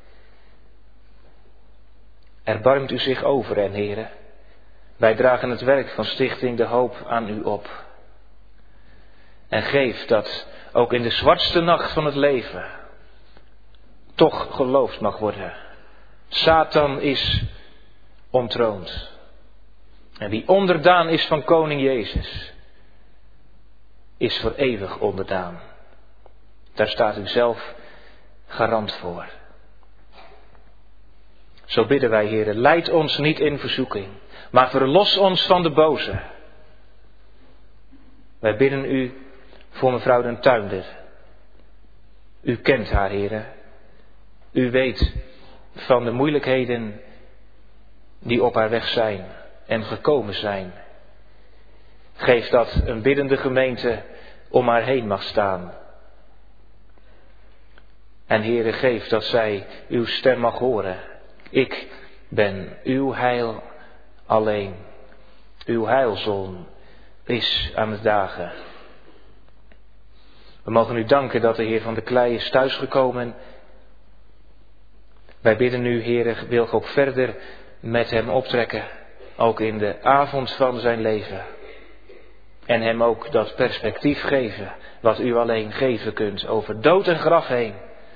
Erbarmt u zich over hen, heren. Wij dragen het werk van Stichting de Hoop aan u op. En geef dat ook in de zwartste nacht van het leven toch geloofd mag worden. Satan is ontroond. En wie onderdaan is van koning Jezus, is voor eeuwig onderdaan. Daar staat u zelf garant voor. Zo bidden wij, heren, leid ons niet in verzoeking, maar verlos ons van de boze. Wij bidden u voor mevrouw den Tuinder. U kent haar, Heere. U weet van de moeilijkheden die op haar weg zijn en gekomen zijn. Geef dat een biddende gemeente om haar heen mag staan. En Heere, geef dat zij uw stem mag horen. Ik ben uw heil alleen. Uw heilzon is aan het dagen. We mogen u danken dat de Heer van de Klei is thuisgekomen. Wij bidden u, Heere, wil ook verder met hem optrekken. Ook in de avond van zijn leven. En hem ook dat perspectief geven, wat u alleen geven kunt, over dood en graf heen.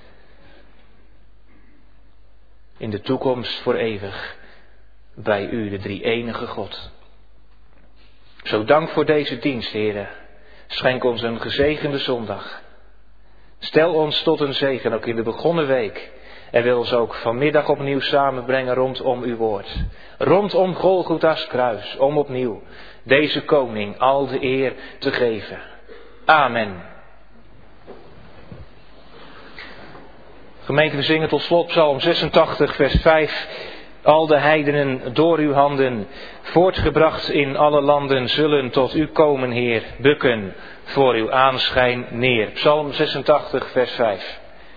In de toekomst voor eeuwig, bij u, de drie-enige God. Zo dank voor deze dienst, Heere. Schenk ons een gezegende zondag. Stel ons tot een zegen, ook in de begonnen week. En wil ons ook vanmiddag opnieuw samenbrengen rondom uw woord. Rondom Golgotha's kruis, om opnieuw deze koning al de eer te geven. Amen. Gemeente, we zingen tot slot Psalm zesentachtig, vers vijf. Al de heidenen door uw handen, voortgebracht in alle landen, zullen tot u komen, Heer, bukken voor uw aanschijn neer. Psalm zesentachtig, vers vijf.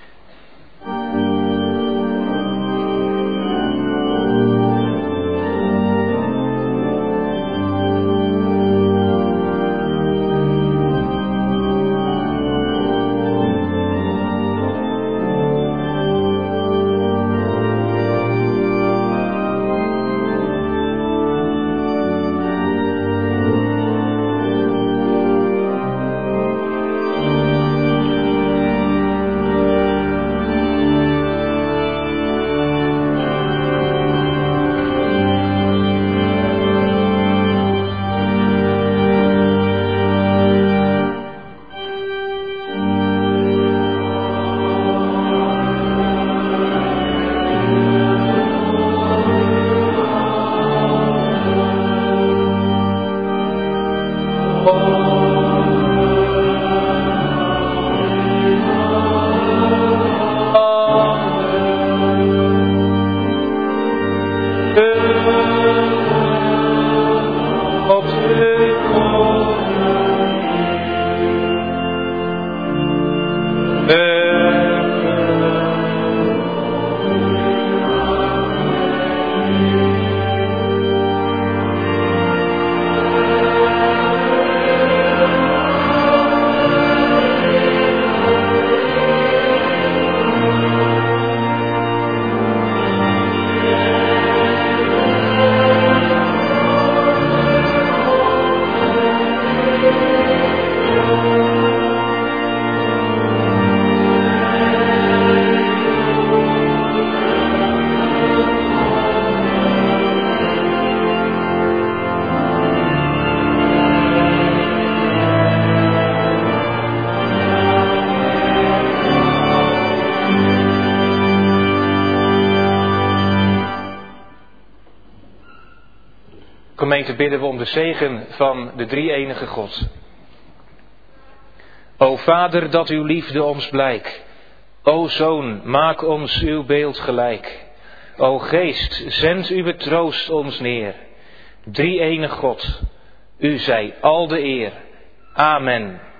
Gemeente, bidden we om de zegen van de drie-enige God. O Vader, dat uw liefde ons blijk. O Zoon, maak ons uw beeld gelijk. O Geest, zend uw troost ons neer. Drie-enig God, u zij al de eer. Amen.